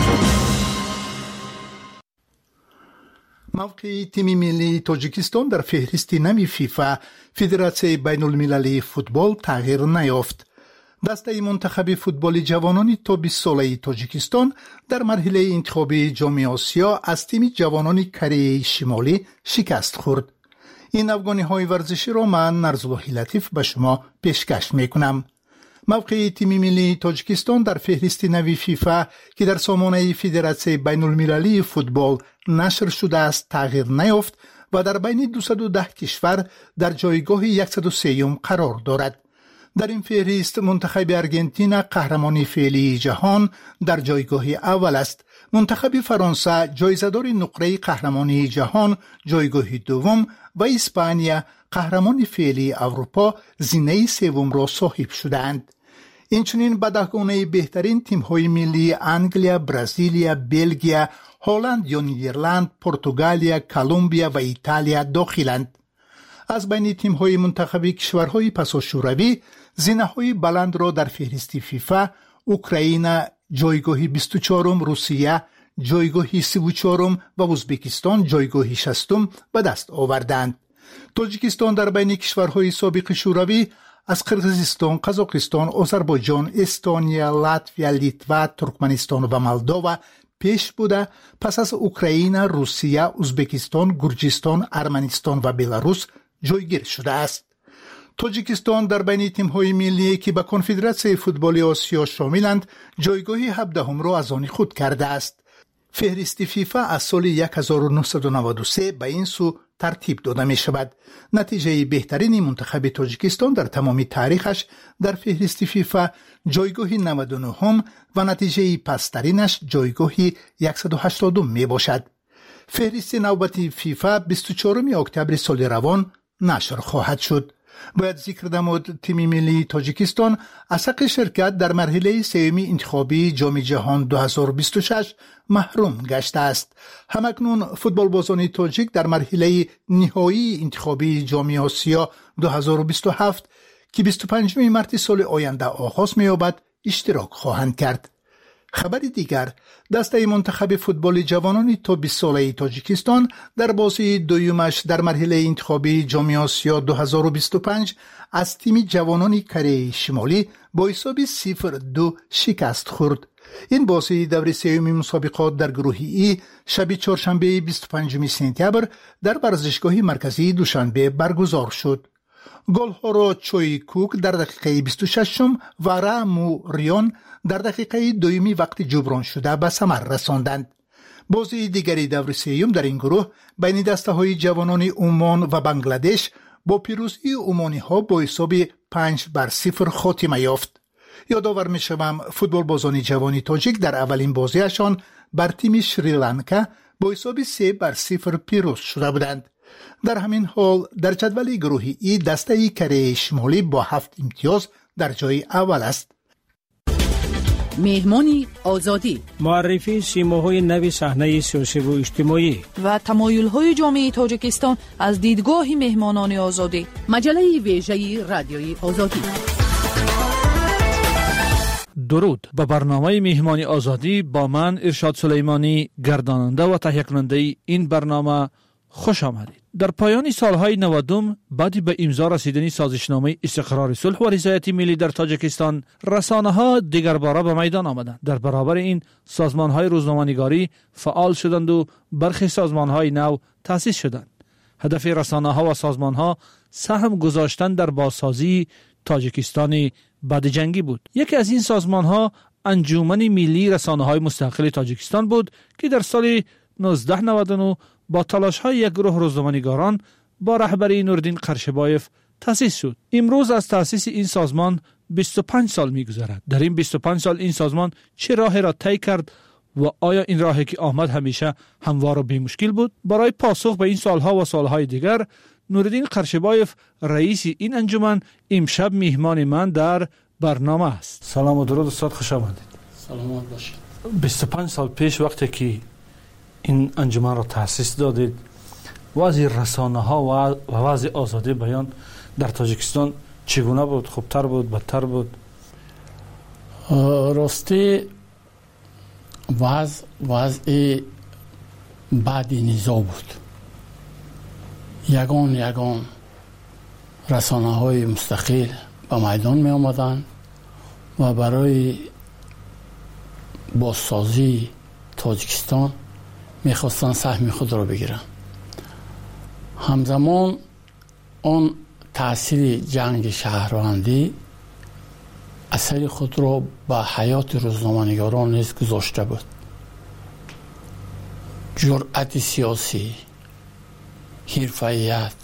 موقع تیم ملی تاجیکستان در فهرست نوی فیفا فدراسیون بین المللی فوتبال تغییر نیافت. دسته منتخب فوتبال جوانان تا 20 ساله تاجیکستان در مرحله انتخابی جام آسیا از تیم جوانان کره شمالی شکست خورد. این افغانی‌های ورزشی را من نرزالله لطیف به شما پیشکش میکنم. موقع تیم ملی تاجیکستان در فهرست نوی فیفا که در سامانه فدراسیون بین المللی فوتبال نشر شده است تغییر نیافت و در بین 210 کشور در جایگاه 103 قرار دارد. در این فهرست منتخب ارژانتین قهرمان فعلی جهان در جایگاه اول است. منتخب فرانسه جایزه‌دار نقره قهرمانی جهان جایگاه دوم و اسپانیا قهرمان فعلی اروپا زینه سوم را صاحب شدند. اینچنین به دهگانه بهترین تیم‌های ملی انگلیا، برزیلیا، بلژیم، هلند یا نیدرلند، پرتغالیا، کلمبیا و ایتالیا داخلند. از بین تیم‌های منتخب کشورهای پساشوروی زینه‌های بلند را در فهرست فیفا اوکراین جایگاه 24م، روسیه جایگاه 34م و ازبکستان جایگاه 60م به دست آوردند. تاجیکستان در بین کشورهای سابق شوروی از قرقیزستان، قزاقستان، آذربایجان، استونیا، لاتویا، لیتوا، ترکمنستان و مولداوا پیش بوده پس از اوکراین، روسیه، ازبکستان، گرجستان، ارمنستان و بلاروس جایگیر شده است. تاجیکستان در بین تیم‌های ملی که به کنفدراسیون فوتبال آسیا شاملند جایگاه 17 را از آن خود کرده است. فهرست فیفا از سال 1993 به این سو ترتیب داده می شود. نتیجه بهترین منتخب تاجیکستان در تمام تاریخش در فهرست فیفا جایگاه 99 و نتیجه پسترینش جایگاه 180 می باشد. فهرست نوبتی فیفا 24 اکتبر سال روان نشر خواهد شد. باید ذکر نمود تیم ملی تاجیکستان از حق شرکت در مرحله سوم انتخابی جام جهان 2026 محروم گشته است. همکنون فوتبال بازان تاجیک در مرحله نهایی انتخابی جام آسیا 2027 که 25 مارس سال آینده آغاز می‌یابد اشتراک خواهند کرد. خبر دیگر، دسته منتخب فوتبال جوانان تا 20 ساله تاجیکستان در بازی دویمش در مرحله انتخابی جام آسیا 2025 از تیم جوانان کره شمالی با حساب 0-2 شکست خورد. این بازی دور سوم مسابقات در گروه ای شب چهارشنبه 25 سپتامبر در ورزشگاه مرکزی دوشنبه برگزار شد. گل‌ها را چوی کوک در دقیقه 26 و رامو ریون در دقیقه دومی وقت جبران شده به ثمر رساندند. بازی دیگری دور سوم در این گروه بین دسته‌های جوانان عمان و بنگلادش با پیروزی عمانی‌ها با حساب 5-0 خاتمه یافت. یادآور می‌شوم فوتبال بازان جوانی تاجیک در اولین بازیشان بر تیم شریلانکا با حساب 3-0 پیروز شده بودند. در همین حال در جدول گروهی ای دسته کره شمالی با 7 امتیاز در جای اول است. مهمانی آزادی، معرفی سیماهای نوی صحنه سیاسی و اجتماعی و تمایل‌های جامعه تاجیکستان از دیدگاه مهمانان آزادی. مجله ویژه رادیوی آزادی. درود. به برنامه میهمانی آزادی با من ارشاد سلیمانی گرداننده و تهیه کننده این برنامه خوش آمدید. در پایان سالهای 90 بعد به امضا رسیدن سازشنامه استقرار صلح و رضایت ملی در تاجیکستان، رسانه‌ها دیگر باره به میدان آمدند. در برابر این سازمان‌های روزنامه‌نگاری فعال شدند و برخی سازمان‌های نو تأسیس شدند. هدف رسانه‌ها و سازمان‌ها سهم گذاشتن در بازسازی تاجیکستان بعد جنگی بود. یکی از این سازمان‌ها انجمن ملی رسانه‌های مستقل تاجیکستان بود که در سال 1999 با تلاش‌های یک گروه روزنامه‌نگاران با رهبری نوردین قرشبایف تأسیس شد. امروز از تأسیس این سازمان 25 سال می‌گذرد. در این 25 سال این سازمان چه راهی را طی کرد و آیا این راهی که آمد همیشه هموار و بی مشکل بود؟ برای پاسخ به این سالها و سالهای دیگر، نوردین قرشبایف رئیس این انجمن امشب میهمان من در برنامه است. سلام و درود استاد، خوش آمدید. سلامت باشید. 25 سال پیش وقتی که این انجمن را تأسیس دادید، وضع رسانه‌ها و وضع آزادی بیان در تاجیکستان چگونه بود؟ خوبتر بود، بدتر بود؟ راستی وضع بعد نزاع بود. یگان رسانه‌های مستقل به میدان می آمدند و برای بازسازی تاجیکستان میخواستن سهم خود را بگیرن. همزمان آن تأثیر جنگ شهروندی اثر خود را به حیات روزنامه‌نگاران نیز گذاشته بود. جرأت سیاسی، حرفه‌ایت،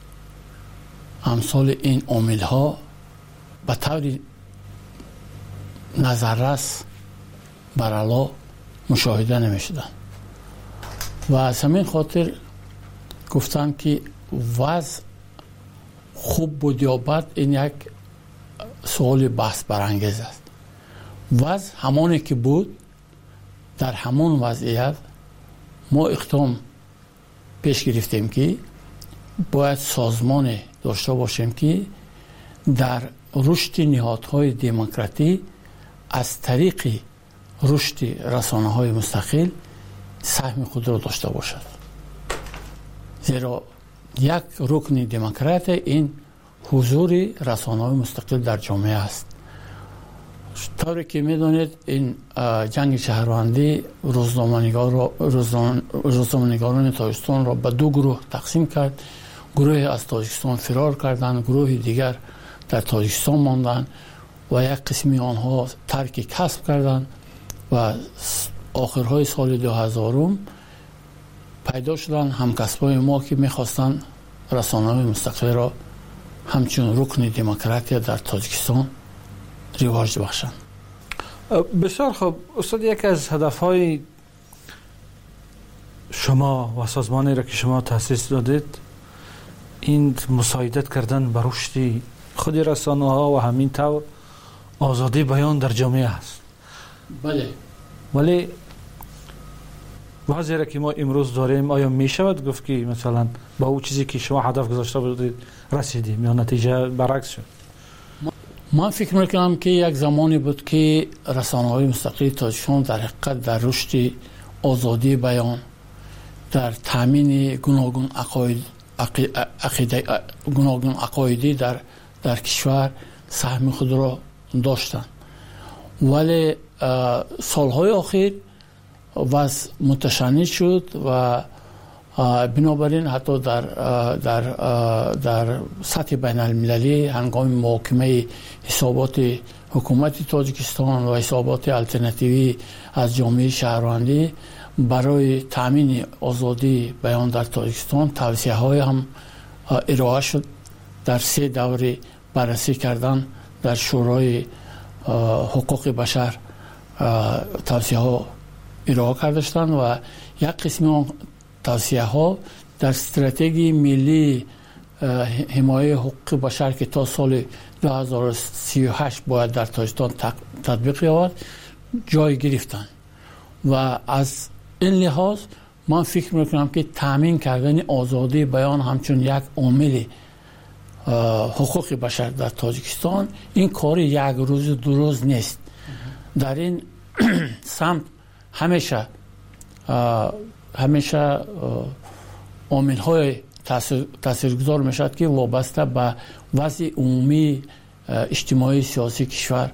امثال این عامل‌ها به طور نظررس برالا مشاهده نمی‌شدند و از همین خاطر گفتن که وضع خوب بود یا بد، این یک سوال بحث برانگیز است. وضع همانی که بود، در همان وضعیت ما اقدام پیش گرفتیم که باید سازمان داشته باشیم که در رشد نهادهای دموکراتی از طریق رشد رسانه‌های مستقل سهم خود را داشته باشد. زیرا یک رکن دموکرات این حضور رسانه‌های مستقل در جامعه است. طوری که می‌دانید این جنگ شهروندی روزنامه‌نگاران تاجیکستان را به دو گروه تقسیم کرد. گروهی از تاجیکستان فرار کردند، گروه دیگر در تاجیکستان ماندند و یک قسمی آنها ترک کسب کردند و آخرهای سال 2000 پیدا شدن همکسبای ما که میخواستن رسانه‌های مستقل را همچون رکن دموکراتی در تاجیکستان رواج بخشند. بسیار خوب استاد، یک از هدفهای شما و سازمانی را که شما تأسیس دادید این مساعدت کردن به رشد خود رسانه‌ها و همین طور آزادی بیان در جامعه است. بله. ولی وضعی را که ما امروز داریم آیا می شود گفت که مثلا با اون چیزی که شما هدف گذاشته بودید رسیدیم یا نتیجه برعکس شد؟ من فکر میکنم که یک زمانی بود که رسانه‌های مستقل تاجیکستان در حقیقت در رشد آزادی بیان، در تامین گوناگون عقایدی در کشور سهم خود را داشتند. ولی سالهای اخیر وضع متشنج شد و بنابراین حتی در سطح بین المللی هنگام محاکمه حسابات حکومت تاجیکستان و حسابات الترناتیوی از جامعه شهروندی برای تامین آزادی بیان در تاجیکستان توصیه های هم ارائه شد. در 3 دوره بررسی کردن در شورای حقوق بشر توصیه ها ارائه کردند و یک قسم توصیه ها در استراتژی ملی حمایت حقوق بشر که تا سال 2038 باید در تاجیکستان تطبیق یابد جای گرفتند و از این لحاظ من فکر میکنم که تامین کردن آزادی بیان همچون یک عامل حقوق بشر در تاجیکستان این کار یک روز دو روز نیست. در این سمت همیشه عامل‌های تاثیرگذار میشد که وابسته به وضع عمومی اجتماعی سیاسی کشور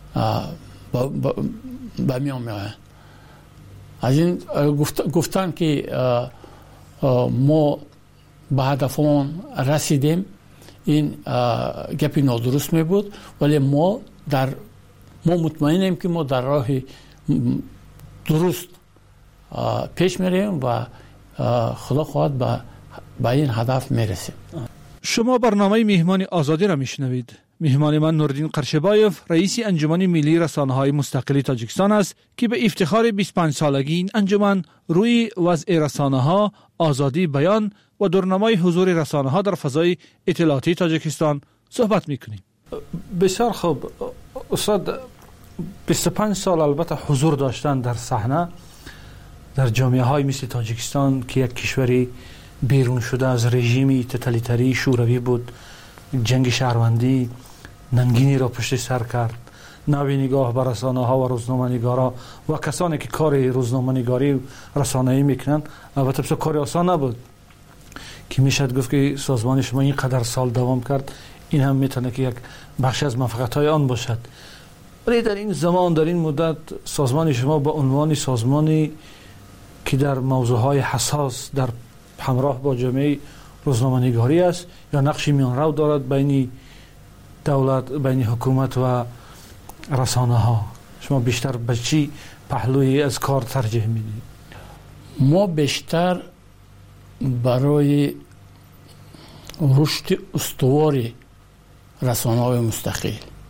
به میان میآیند. از این گفتن که ما به هدفمون رسیدیم این گپی نادرست می بود، ولی ما مطمئنیم که ما در راه درست پیش میریم و خدا خواهد به این هدف میرسیم. شما برنامه مهمان آزادی را میشنوید. مهمان من نوردین قرشبایف رئیس انجمن ملی رسانه‌های مستقل تاجیکستان است که به افتخار 25 سالگی این انجمن روی وضع رسانه‌ها، آزادی بیان و دورنمای حضور رسانه‌ها در فضای اطلاعاتی تاجیکستان صحبت میکنیم. بسیار خوب استاد، 25 سال البته حضور داشتن در صحنه در جامعه‌های مثل تاجیکستان که یک کشوری بیرون شده از رژیم توتالیتری شوروی بود، جنگ شهروندی ننگینی را پشت سر کرد، نوی نگاه به رسانه‌ها و روزنامه‌نگارا و کسانی که کار روزنامه‌نگاری و رسانه‌ای میکنند. البته بسیار کار آسان نبود که میشد گفت که سازمان شما اینقدر سال دوام کرد، این هم میتونه که یک بخش از موفقیت‌های آن باشد. ولی در این زمان، در این مدت، سازمان شما به عنوان سازمانی که در موضوعهای حساس در همراه با جامعه روزنامه‌نگاری است یا نقشی میانرو دارد بین دولت، بین حکومت و رسانه ها، شما بیشتر به چی پهلوی از کار ترجیح میدید؟ ما بیشتر برای رشد استوار رسانه‌های مستقل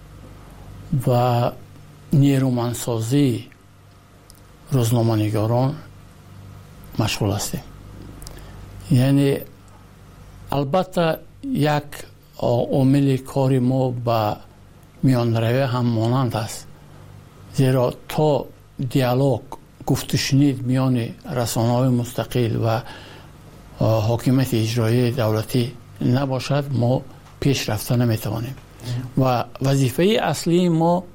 و نیرومندسازی روزنامه‌نگاران مشغول هستیم. یعنی البته یک عامل کار ما با میانروی هم مانند است، زیرا تا دیالوگ گفت و شنید میان رسانه‌های مستقل و حاکمیت اجرایی دولتی نباشد ما پیش رفته نمیتوانیم و وظیفه اصلی ما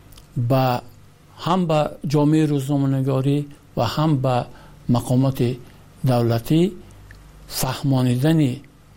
هم به جامعه روزنامه‌نگاری و هم به مقامات دولتی فهمانیدن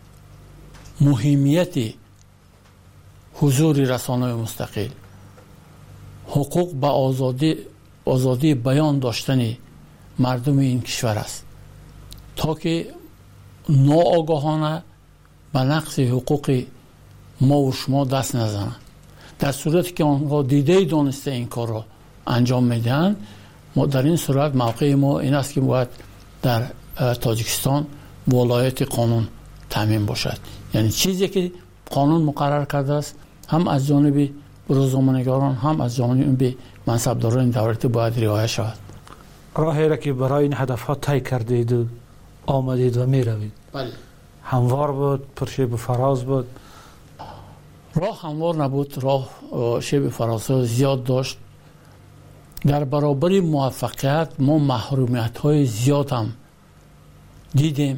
مهمیت حضور رسانه‌های مستقل، حقوق به آزادی بیان داشتن مردم این کشور است تا که ناآگاهانه به نقض حقوق ما و شما دست نزنند. در صورتی که آنها دیده دانسته این کار را انجام میدهند، ما در این صورت موقع ما این است که باید در تاجیکستان ولایت قانون تامین باشد. یعنی چیزی که قانون مقرر کرده است هم از جانب روزنامه‌نگاران هم از جانب منصبداران دولتی باید رعایت شود. راهی را که برای این هدفها طی کردید و آمدید و می روید، بله، هموار بود، پرشیب و فراز بود؟ راه هموار نبود، راه شیب فرازها زیاد داشت. در برابر موفقیت ما محرومیت‌های زیاد هم دیدیم.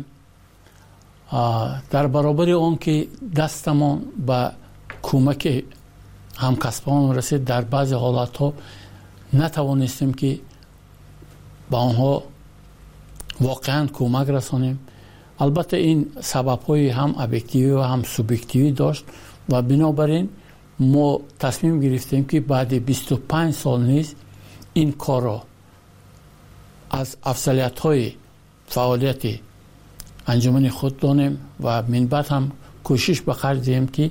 در برابر آن که دستمان به کمک همکسبان رسید، در بعضی حالت‌ها نتوانستیم که به آنها واقعا کمک رسانیم. البته این سبب‌های هم ابجکتیوی و هم سوبجکتیوی داشت و بنابراین ما تصمیم گرفتیم که بعد 25 سال نیز این کار را از افضلیت‌های فعالیت انجمن خود دانیم و من بعد هم کوشش به خرج دهیم که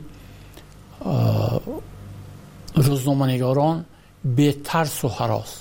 روزنامه‌نگاران بی ترس و هراس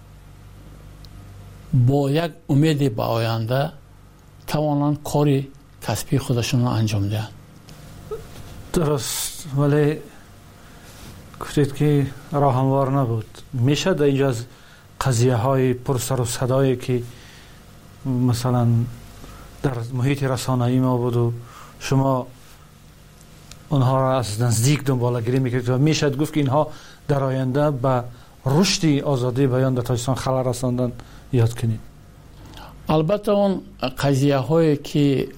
با یک امید به آینده توانند کار کسبی خودشون را انجام دهند. درست، ولی گفتید که راه هموار نبود. میشه در اینجا از قضیه های پر سر و صدایی که مثلا در محیط رسانه‌ای ما بود و شما اونها را از نزدیک دنباله‌گیری میکردید و میشه گفت که اینها در آینده به رشد آزادی بیان در تاجیکستان خلل رساندن یاد کنید؟ البته اون قضیه هایی که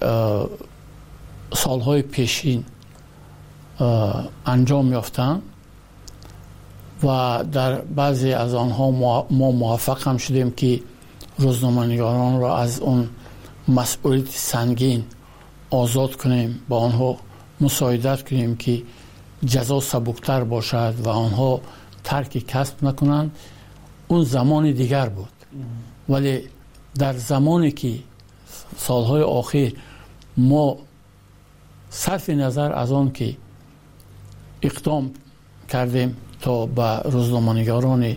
سالهای پیشین انجام یافتن و در بعضی از آنها ما موفق هم شدیم که روزنامه‌نگاران را از اون مسئولیت سنگین آزاد کنیم، با آنها مساعدت کنیم که جزا سبکتر باشد و آنها ترک کسب نکنند. اون زمان دیگر بود. ولی در زمانی که سالهای آخر ما صرف نظر از آن که اقدام کردیم تا به روزنامه‌نگاران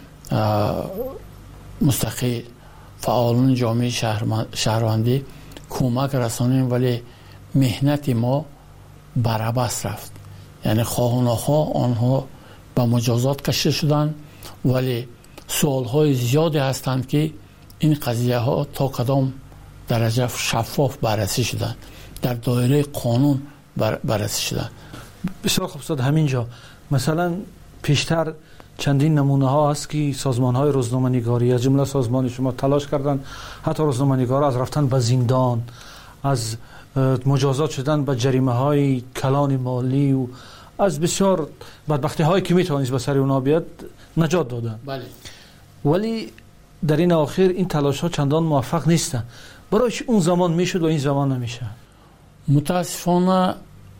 مستقل، فعالان جامعه شهروندی کمک رسانیم، ولی مهنت ما برعکس رفت. یعنی خواه و ناخواه آنها به مجازات کشیده شدند، ولی سوالهای زیادی هستند که این قضیه ها تا کدام درجه شفاف بررسی شدند، در دایره قانون بررسی شدند. بسیار خوب استاد، همینجا مثلا پیشتر چندین نمونه ها هست که سازمان های روزنامه‌نگاری از جمله سازمان شما تلاش کردن حتی روزنامه‌نگارا از رفتن به زندان، از مجازات شدن به جریمه های کلان مالی و از بسیار بدبختی هایی که میتوانست به سر اونا بیاد نجات دادن. بله. ولی در این آخر این تلاش ها چندان موفق نیستن. برایش اون زمان میشد و این زمان نمیشه. متاسفانه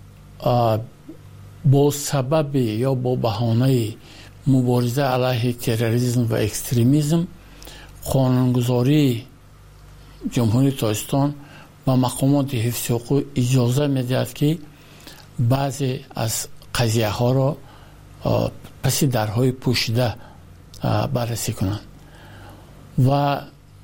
با سبب یا با بهانه مبارزه علیه تروریسم و اکستریمیسم قانونگذاری جمهوری تاجیکستان و مقامات حفظ حقوق اجازه میدهد که بعضی از قضیه ها را پس درهای پوشیده بررسی کنند و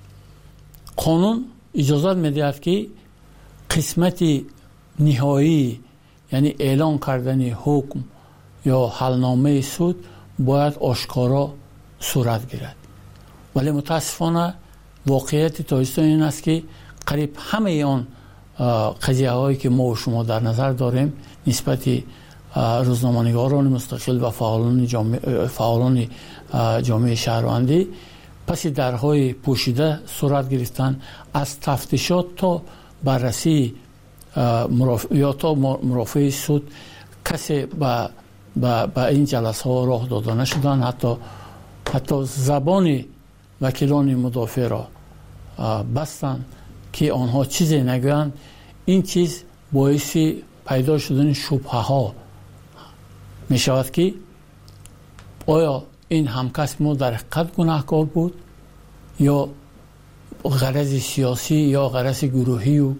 قانون اجازه میدهد که قسمت نهایی، یعنی اعلان کردن حکم یا حلنامه سود باید آشکارا صورت گیرد. ولی متاسفانه واقعیت تاجیکستان این است که قریب همه آن قضیه هایی که ما و شما در نظر داریم نسبت روزنامه‌نگاران مستقل و فعالان جامعه شهروندی پس درهای پوشیده صورت گرفتن، از تفتیشات تا بررسی یا تا مرافع سود کسی به این جلسه ها راه داده نشدن. حتی زبان وکیلان مدافع را بستن که آنها چیزی نگویند. این چیز باعث پیدا شدن شبهه ها می شود که آیا این همکس ما در حقیقت گناهکار بود یا غرض سیاسی یا غرض گروهی و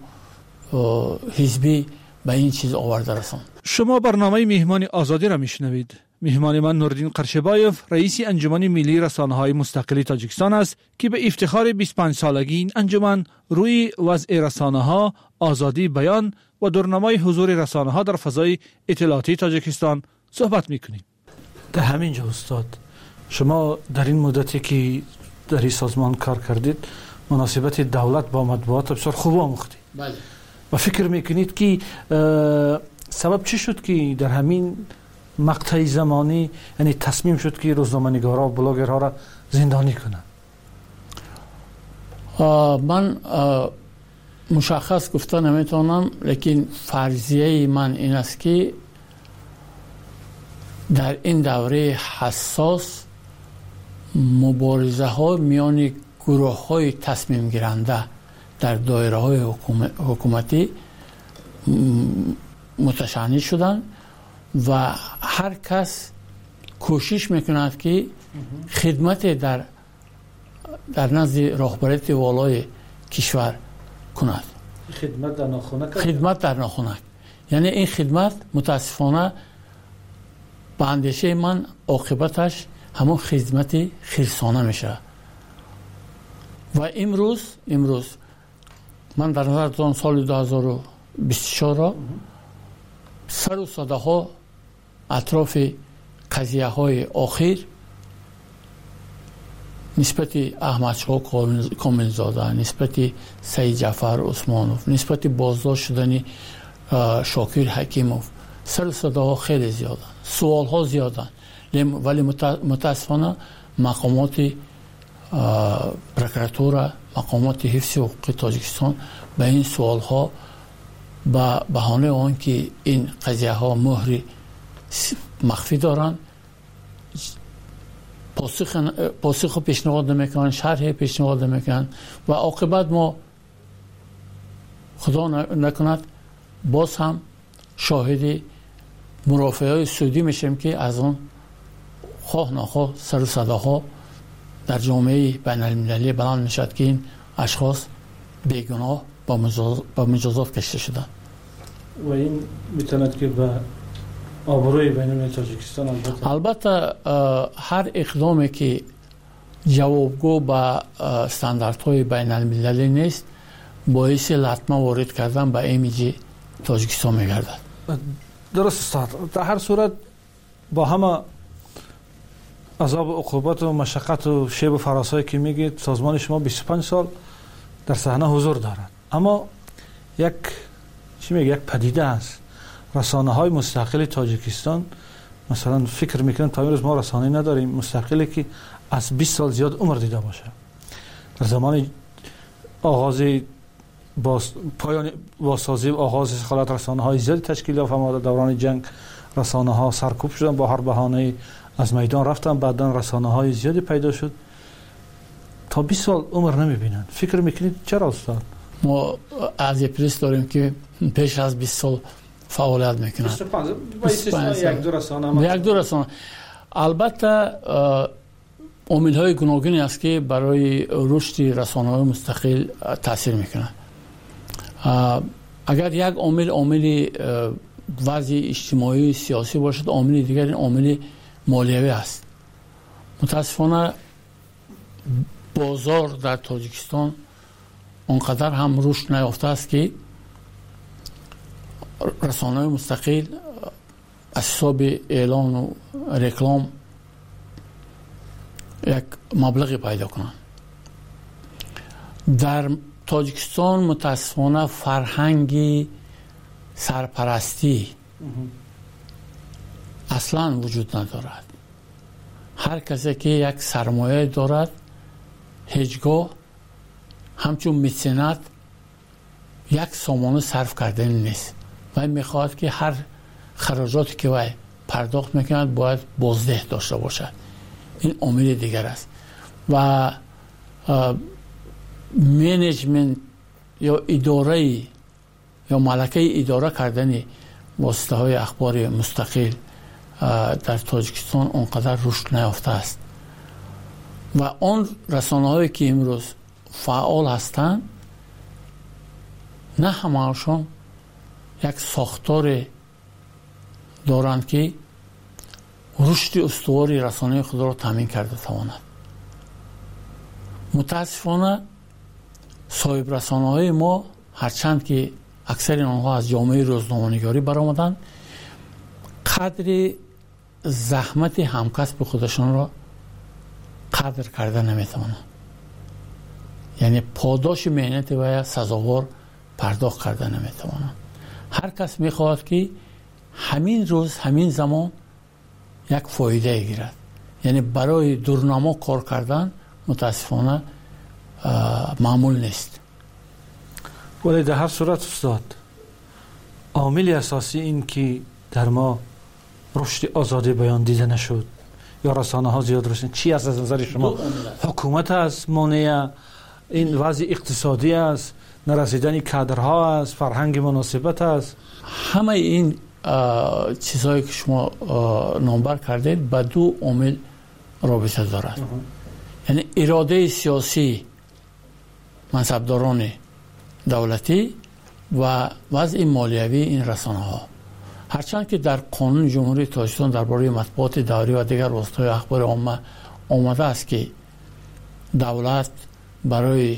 حزبی به این چیز آورده رساند. شما برنامه مهمان آزادی را میشنوید. مهمان من نوردین قرشبایف رئیس انجمن ملی رسانه‌های مستقل تاجیکستان است که به افتخار 25 سالگی این انجمن روی وضع رسانه‌ها، آزادی بیان و دورنمای حضور رسانه‌ها در فضای اطلاعاتی تاجیکستان صحبت می‌کنیم. در همین جا استاد، شما در این مدتی که در این سازمان کار کردید مناسبت دولت با مطبوعات بسیار خوب آموختید. بله. و فکر میکنید که سبب چی شد که در همین مقطع زمانی یعنی تصمیم شد که روزنامه‌نگارا و بلاگرها را زندانی کنند؟ من مشخص گفته نمیتونم، لیکن فرضیه من این است که در این دوره حساس مبارزه ها میان گروه های تصمیم گیرنده در دایره های حکومتی متشنج شدن و هر کس کوشش میکند که خدمت در نزد راهبریت والای کشور کند. خدمت در ناخنک. یعنی این خدمت متاسفانه به اندیشه من عاقبتش همون خدمت خیرسانه میشه. و امروز من در نظر دارم سال 2024 را سر و صدا ها اطراف قضیه های آخر نسبت احمدشاه کاملزاده، نسبت سید جعفر عثمانوف، نسبت بازداشت شدن شاکر حکیموف، سر و صدا ها خیلی زیادن، سوال ها زیادن، ولی متاسفانه مقامات پروکراتور، مقامات حفظ حقوق تاجیکستان به این سوال ها به بهانه آن که این قضیه ها مهر مخفی دارند پاسخ پیشنهاد نمیکنن، شرح پیشنهاد نمیکنن و عاقبت ما خدا نکند باز هم شاهد مرافعه سعودی میشیم که از اون خواه نخواه سر و صداها در جامعه بین المللی بلند میشد که این اشخاص بیگناه با مجازات کشته شدن و این میتواند که به آبروی بین المللی تاجیکستان البته هر اقدامی که جوابگو به استانداردهای بین المللی نیست باعث لطمه وارد کردن به ایمیج تاجیکستان میگردد. درست استاد. در هر صورت با همه عذاب و عقوبات و مشقت و شیب و فراسایی که میگید سازمان شما 25 سال در صحنه حضور دارد، اما یک پدیده است. رسانه های مستقل تاجیکستان مثلا فکر میکنن تا امروز ما رسانه نداریم مستقلی که از 20 سال زیاد عمر دیده باشه. در زمان آغاز پایان واسازی آغاز خالت رسانه های زیاد تشکیل یافت، اما دوران جنگ رسانه ها سرکوب شدن، با هر بهانه از میدان رفتن، بعدن رسانه های زیادی پیدا شد. تا 20 سال عمر نمیبینن. فکر میکنید چرا استاد؟ ما از پلیس داریم که پیش از 20 سال فعالیت میکنن. 25 یک دو رسانه. البته عامل های گوناگونی است که برای رشد رسانه های مستقل تاثیر میکنه. اگر یک عامل وضع اجتماعی سیاسی باشد، عامل دیگر این عامل مالیوی است. متاسفانه بازار در تاجیکستان اونقدر هم رشد نیافته است که رسانه‌های مستقل از حساب اعلان و رکلام یک مبلغی پیدا کنند. در تاجیکستان متاسفانه فرهنگ سرپرستی اصلا وجود ندارد. هر کسی که یک سرمایه دارد هیچگاه همچون متسنت یک سامانه صرف کردن نیست و میخواهد که هر خراجاتی که وی پرداخت میکند باید بازده داشته باشد. این عامل دیگر است و منیجمنت یا اداره یا ملکه اداره کردن واسطه های اخبار مستقل در تاجیکستان اونقدر رشد نیافته است و آن رسانه هایی که امروز فعال هستند نه همه‌شان یک ساختار دارند که رشد استواری رسانه خود را تامین کرده تواند. متاسفانه صاحب رسانه های ما هرچند که اکثر آنها از جامعه روزنامه‌نگاری برآمدند، قدر زحمت همکسب خودشان را قدر کرده نمیتوانند. یعنی پاداش مهنت و سزاوار پرداخت کرده نمیتوانند. هر کس میخواهد که همین روز همین زمان یک فایده گیرد. یعنی برای دورنما کار کردن متاسفانه معمول نیست. ولی در هر صورت استاد عامل اساسی این که در ما رشد آزادی بیان دیده نشد یا رسانه ها زیاد رسید چی از نظر شما؟ حکومت است مانع، این وضع اقتصادی است، نرسیدن کادرها است، فرهنگ مناسبت است؟ همه این چیزهایی که شما نامبر کردید به دو عامل رابطه دارد. یعنی اراده سیاسی منصبداران دولتی و وضع مالیوی این رسانه ها. هرچند که در قانون جمهوری تاجیکستان درباره مطبوعات داوری و دیگر واسطه‌های اخبار عامه آمده است که دولت برای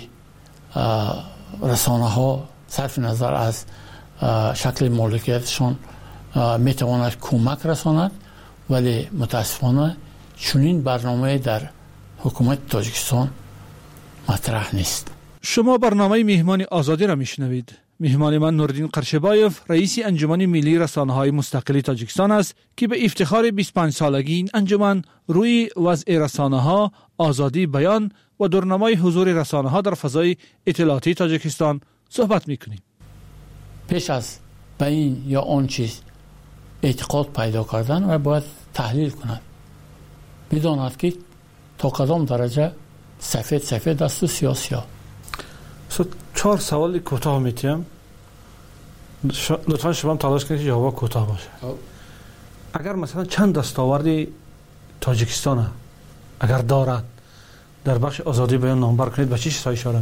رسانه ها صرف نظر از شکل مالکیتشان میتواند کمک رساند، ولی متاسفانه چنین برنامه در حکومت تاجیکستان مطرح نیست. شما برنامه مهمان آزادی را میشنوید. مهمان من نوردین قرشبایف رئیس انجمن ملی رسانه‌های مستقل تاجیکستان است که به افتخار 25 سالگی این انجمن روی وضع رسانه‌ها، آزادی بیان و دورنمای حضور رسانه‌ها در فضای اطلاعاتی تاجیکستان صحبت می‌کنیم. پیش از به این یا آن چیز اعتقاد پیدا کردن و باید تحلیل کند، بداند که تا کدام درجه سفید است و سیاه. 4 سوال کوتاه میتیم. لطفا شما تلاش کنید که جواب کوتاه باشه. اگر مثلا چند دستاوردی تاجیکستان اگر دارد در بخش آزادی بیان نامبر کنید به چه چیزها اشاره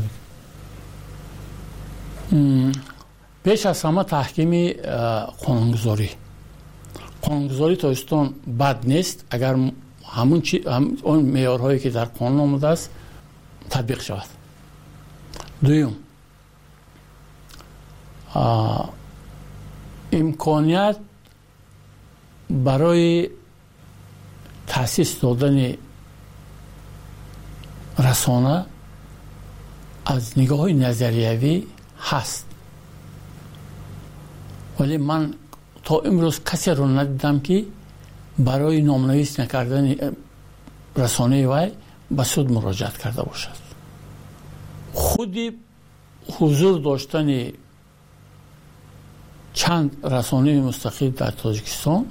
میکنید؟ پیش از همه تحکیم قانونگذاری تاجیکستان بد نیست اگر اون معیارهایی که در قانون آمده است تطبیق شود. دوم، امکانیت برای تأسیس دادن رسانه از نگاه نظریوی هست، ولی من تا امروز کسی رو ندیدم که برای نامنویس نکردن رسانه وی به سود مراجعت کرده باشد. خودی حضور داشتن چند رسانه مستقل در تاجیکستان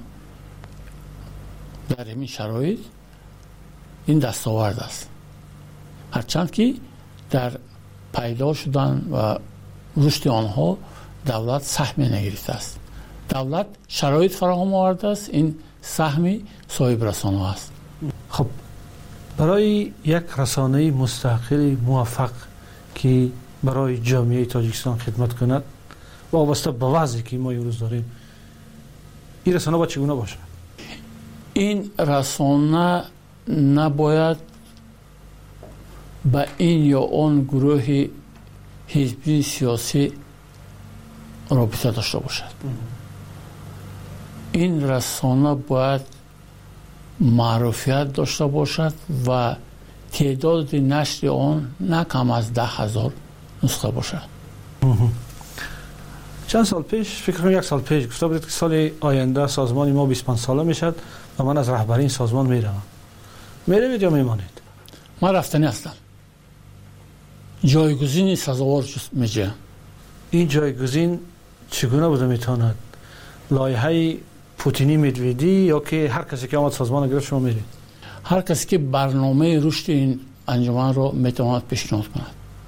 در این شرایط این دستاورد است، هرچند که در پیدا شدن و رشد آنها دولت سهمی نگرفته است. دولت شرایط فراهم آورده است، این سهمی صاحب رسانه است. خب برای یک رسانه مستقل موفق که برای جامعه تاجیکستان خدمت کند وابسته به وضعی که ما امروز داریم، این رسانه باید چگونه باشه؟ این رسانه نباید با این یا آن گروه حزبی سیاسی رابطه داشته باشد. این رسانه باید معروفیت داشته باشد و تعداد نشر آن نه کم از 10,000 نسخه باشد. چند سال پیش، فکر کنم 1 سال پیش گفته بودید که سال آینده سازمان ما 25 ساله میشد و من از رهبری این سازمان میروم. میروید یا میمانید؟ من رفتنی هستم. جایگزین سزاوار میجه. این جایگزین چگونه بوده میتواند؟ لایحه پوتینی مدویدی یا که هر کسی که آمد سازمان گرفت شما میرید؟ هر کسی که برنامه رشد این انجمن رو میتواند پیشنهاد کند،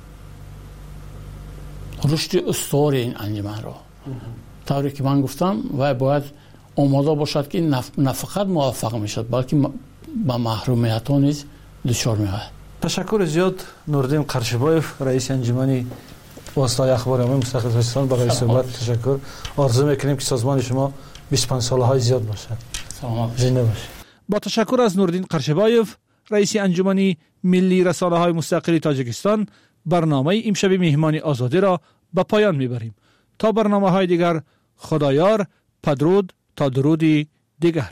رشد استوار این انجمن رو، طوری که من گفتم و باید آماده باشد که نه فقط موفق میشد بلکه با محرومیت ها نیز دچار میشود. تشکر زیاد نوردین قرشبایف، رئیس انجمن واسطای اخبار عمومی مستقل تاجیکستان، برای صحبت تشکر. آرزو میکنیم که سازمان شما 25 ساله های زیاد باشد. زنده باشید. با تشکر از نوردین قرشبایف، رئیس انجمن ملی رسانه های مستقل تاجیکستان، برنامه امشب مهمانی آزادی را به پایان میبریم. تا برنامه های دیگر، خدایار، پدرود تا درودی دیگر.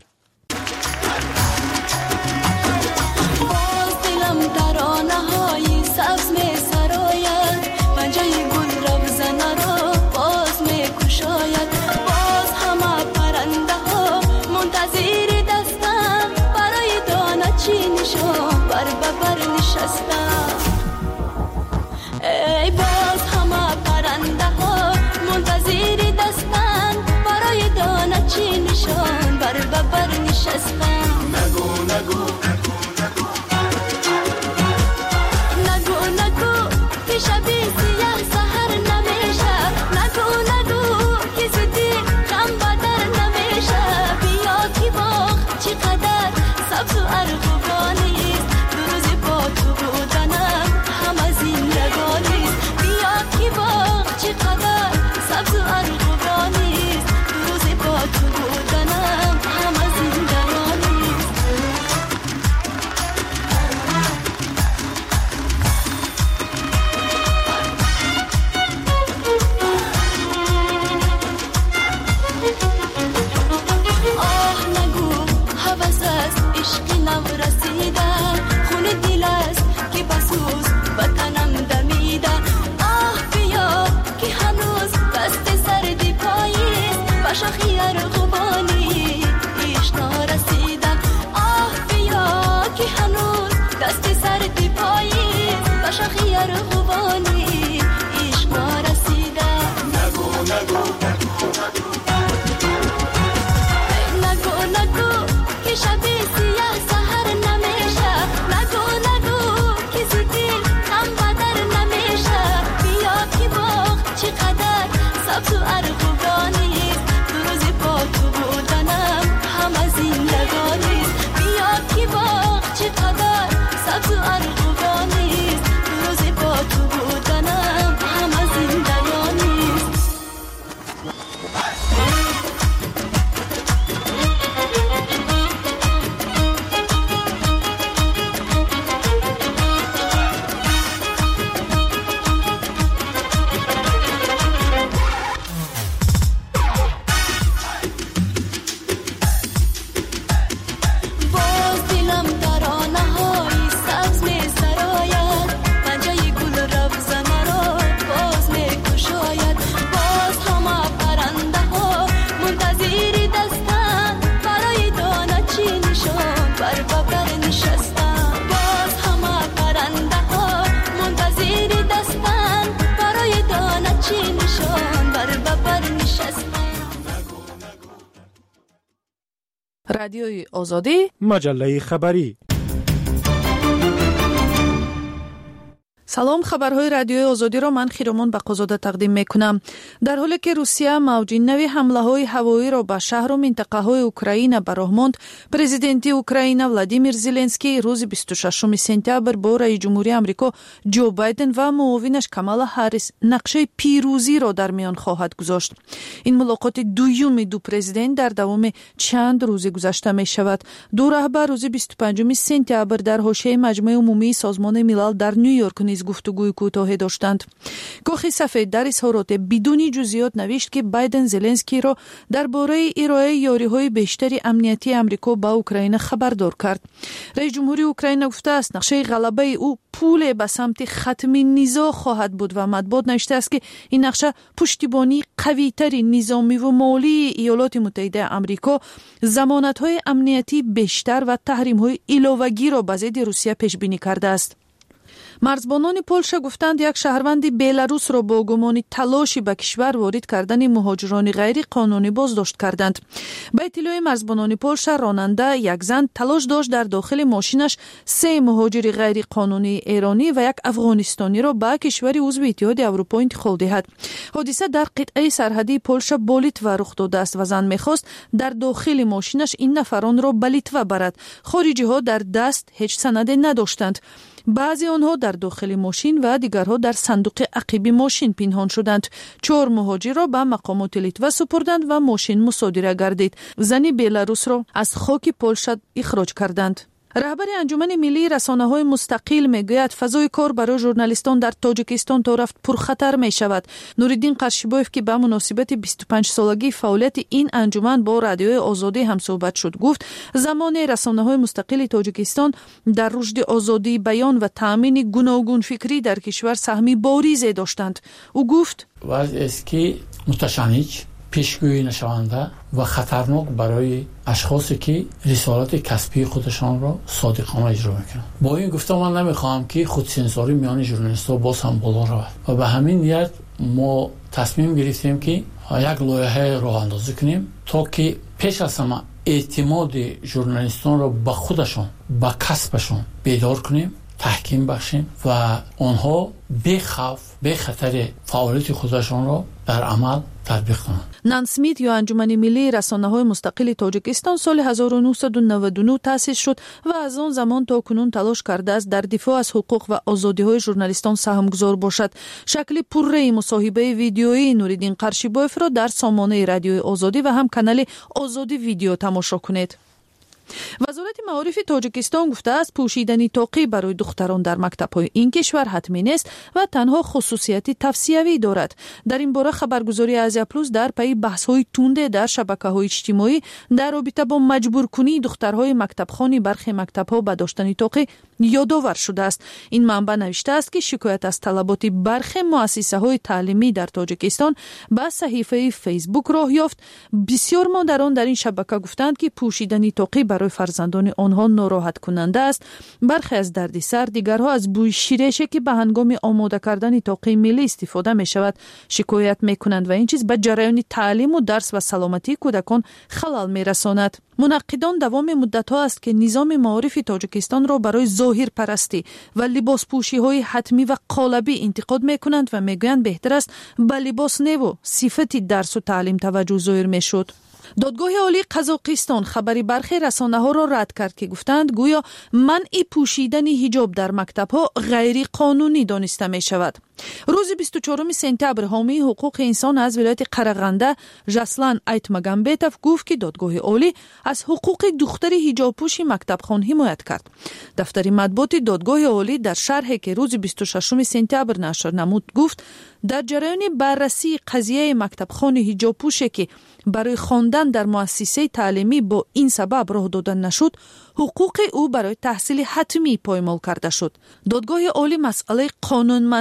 ای باز همه پرنده ها منتظر دستن برای دانه چی نشان بر ببر نشستن. نگو نگو نگو نگو که شبی سیاه سهر نمیشه. نگو نگو که زدی کم بدر نمیشه. بیا کی باغ چقدر سبز و ارغوانی است، دو روز با تو بودن رادیوی آزادی، مجله خبری. سلام، خبرهای رادیوی آزادی را من خیرمان بقازاده تقدیم میکنم. در حالی که روسیه موج نوی حمله های هوایی را به شهر و منطقه های اوکراین براه ماند، پرزیدنت اوکراین ولادیمیر زلنسکی روز 26 سپتامبر با رئیس جمهوری آمریکا جو بایدن و معاونش کامالا هاریس نقشه پیروزی را در میان خواهد گذاشت. این ملاقات دوم دو پرزیدنت در دوام چند روز گذشته می شود. دو رهبر روز 25 سپتامبر در حاشیه مجمع عمومی سازمان ملل در نیویورک نیز گفتگوی کوتاهی داشتند. کاخ سفید در اظهارات بدون جزئیات نوشت که بایدن زلنسکی را درباره ارائه یاری‌های بیشتری امنیتی آمریکا به اوکراین خبردار کرد. رئیس جمهوری اوکراین گفته است نقشه غلبه او پول به سمت ختم نزاع خواهد بود و مطبوعات نوشته است که این نقشه پشتیبانی قوی‌تری نظامی و مالی ایالات متحده آمریکا، ضمانت‌های امنیتی بیشتر و تحریم‌های علاوه‌ای را به ضد روسیه پیش بینی کرده است. مرزبانان پولشا گفتند یک شهروند بلاروس را با گمان تلاشی به کشور وارد کردن مهاجران غیر قانونی بازداشت کردند. به اطلاع مرزبانان پولشا، راننده یک زن تلاش داشت در داخل ماشینش 3 مهاجر غیر قانونی ایرانی و یک افغانستانی را به کشور عضو اتحاد اروپا انتقال دهد. حادثه در قطعه سرحدی پولشا با لیتوا رخ داده است و زن می‌خواست در داخل ماشینش این نفران را به لیتوا برد. خارجی‌ها در دست هیچ سند نداشتند. بعضی آنها در داخل ماشین و دیگرها در صندوق عقبی ماشین پنهان شدند. 4 مهاجر را به مقامات لیتوا سپردند و ماشین مصادره گردید. زن بلاروس را از خاک پولشا اخراج کردند. رهبر انجمن ملی رسانه‌های مستقل میگوید فضای کار برای ژورنالیستان در تاجیکستان تا رفت پرخطر می شود. نوریدین قرشیبایف که به مناسبت 25 سالگی فعالیت این انجمن با رادیوی آزادی هم صحبت شد، گفت زمان رسانه‌های مستقل تاجیکستان در رشد آزادی بیان و تامین گوناگون فکری در کشور سهمی باریزی داشتند. او گفت وضع است که متشنج، پیشگویی نشونده و خطرناک برای اشخاصی که رسالت کسبی خودشان را صادقانه اجرا میکنند. با این گفته من نمیخواهم که خودسانسوری میان ژورنالیست‌ها باز هم بالا رود و به همین نیت ما تصمیم گرفتیم که یک لایحه راه اندازی کنیم تا که پیش از همه اعتماد ژورنالیستان را به خودشان، به کسبشان بیدار کنیم، تحکیم بخشیم و آنها بی خوف، بی خطر فعالیت خودشان را در عمل تطبیق کنند. نان سمیت یا انجمن ملی رسانه‌های مستقل تاجیکستان سال 1999 تأسیس شد و از آن زمان تا کنون تلاش کرده است در دفاع از حقوق و آزادی‌های ژورنالیستان سهمگذار باشد. شکل پررأی مصاحبه ویدیویی نوریدین قرشیبایف را در سامانه رادیوی آزادی و هم کانال آزادی ویدیو تماشا کنید. وزارت معارف تاجیکستان گفته است پوشیدن طاقی برای دختران در مکتب‌های این کشور حتمی نیست و تنها خصوصیت توصیوی دارد. در این باره خبرگزاری آزیا پلوس در پی بحث‌های تند در شبکه‌های اجتماعی در رابطه با مجبور کنی دخترهای مکتبخوانی برخی مکتب‌ها به داشتن طاقی یادآور شده است. این منبع نوشته است که شکایت از طلبات برخی مؤسسه‌های تعلیمی در تاجیکستان به صحیفه فیسبوک راه یافت. بسیار مادران در این شبکه گفتند که پوشیدن طاقی برای فرزندان آنها ناراحت کننده است. برخی از دردسر، دیگرها از بوی شیرشی که به هنگام آماده کردن طاقی ملی استفاده می شود شکایت می کنند و این چیز به جریان تعلیم و درس و سلامتی کودکان خلل می رساند. منقدان دوام مدت‌ها است که نظام معارف تاجیکستان را برای ظاهر پرستی و لباس پوشی های حتمی و قالبی انتقاد می کنند و می گویند بهتر است به لباس نو صفت درس و تعلیم توجه ظاهر می شد. دادگاه عالی قزاقستان خبری برخی رسانه‌ها را رد کرد که گفتند گویا منع پوشیدن حجاب در مکتب‌ها غیر قانونی دانسته می شود. روز 24 سپتامبر حامی حقوق انسان از ولایت قرغنده ژسلان ایتمگامبتوف گفت که دادگاه عالی از حقوق دختر حجاب پوش مکتبخوان حمایت کرد. دفتر مطبوعات دادگاه عالی در شرحی که روز 26 سپتامبر نشر نمود گفت در جریان بررسی قضیه مکتبخوان حجاب پوشی که برای خواندن در مؤسسه تعلیمی با این سبب راه دادن نشد، حقوق او برای تحصیل حتمی پایمال کرده شد. دادگاه عالی مسئله قانونمندی پوشیدن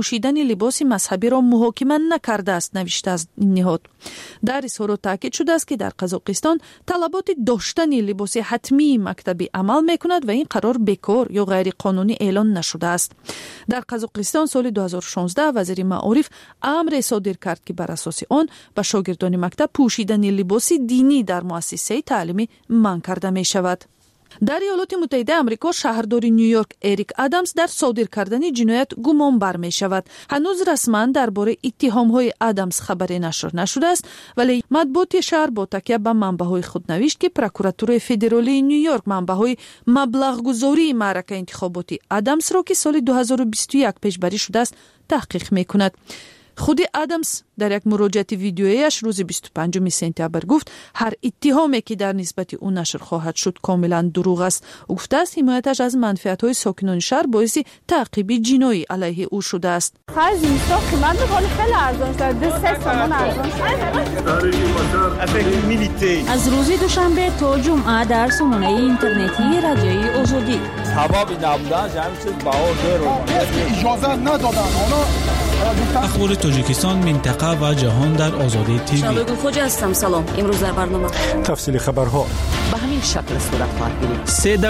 پوشیدن لباس مذهبی را محاکمه نکرده است، نوشته است این نهاد. در اظهارات تاکید شده است که در قزاقستان طلبات داشتن لباس حتمی مکتبی عمل میکند و این قرار بیکار یا غیر قانونی اعلان نشده است. در قزاقستان سال 2016 وزیر معارف امر صادر کرد که بر اساس آن به شاگردان مکتب پوشیدن لباس دینی در مؤسسه تعلیمی منع کرده می شود. در ایالات متحده آمریکا شهردار نیویورک اریک آدامز در صادر کردن جنایت گمان بر می شود. هنوز رسما درباره اتهام‌های آدامز خبری نشر نشده است، ولی مطبوعات شهر با تکیه به منبع‌های خود نوشت که پروکوراتور فدرالی نیویورک منبع‌های مبلغ‌گذاری معرکه انتخاباتی آدامز را که سال 2021 پیشبری شده است تحقیق می‌کند. خود آدامز در یک مراجعه ویدیویش روز 25 سپتامبر گفت هر اتهامی که در نسبت او نشر خواهد شد کاملا دروغ است. او گفته است حمایتش از منفعت‌های ساکنان شهر باعث تعقیب جنایی علیه او شده است. خرج اینستا قیمت می‌کنه خیلی ارزان است. 3 تومان ارزان است. از روز دوشنبه تا جمعه در سامانه اینترنتی رادیوی آزادی. تمام نبودن همین چیز باور اجازه ندادن. اخبار تاجیکستان، منطقه و جهان در آزادی تیوی. شالوی خوج هستم. سلام. امروز در برنامه تفصیل خبرها به همین شکل صورت خواهد گرفت.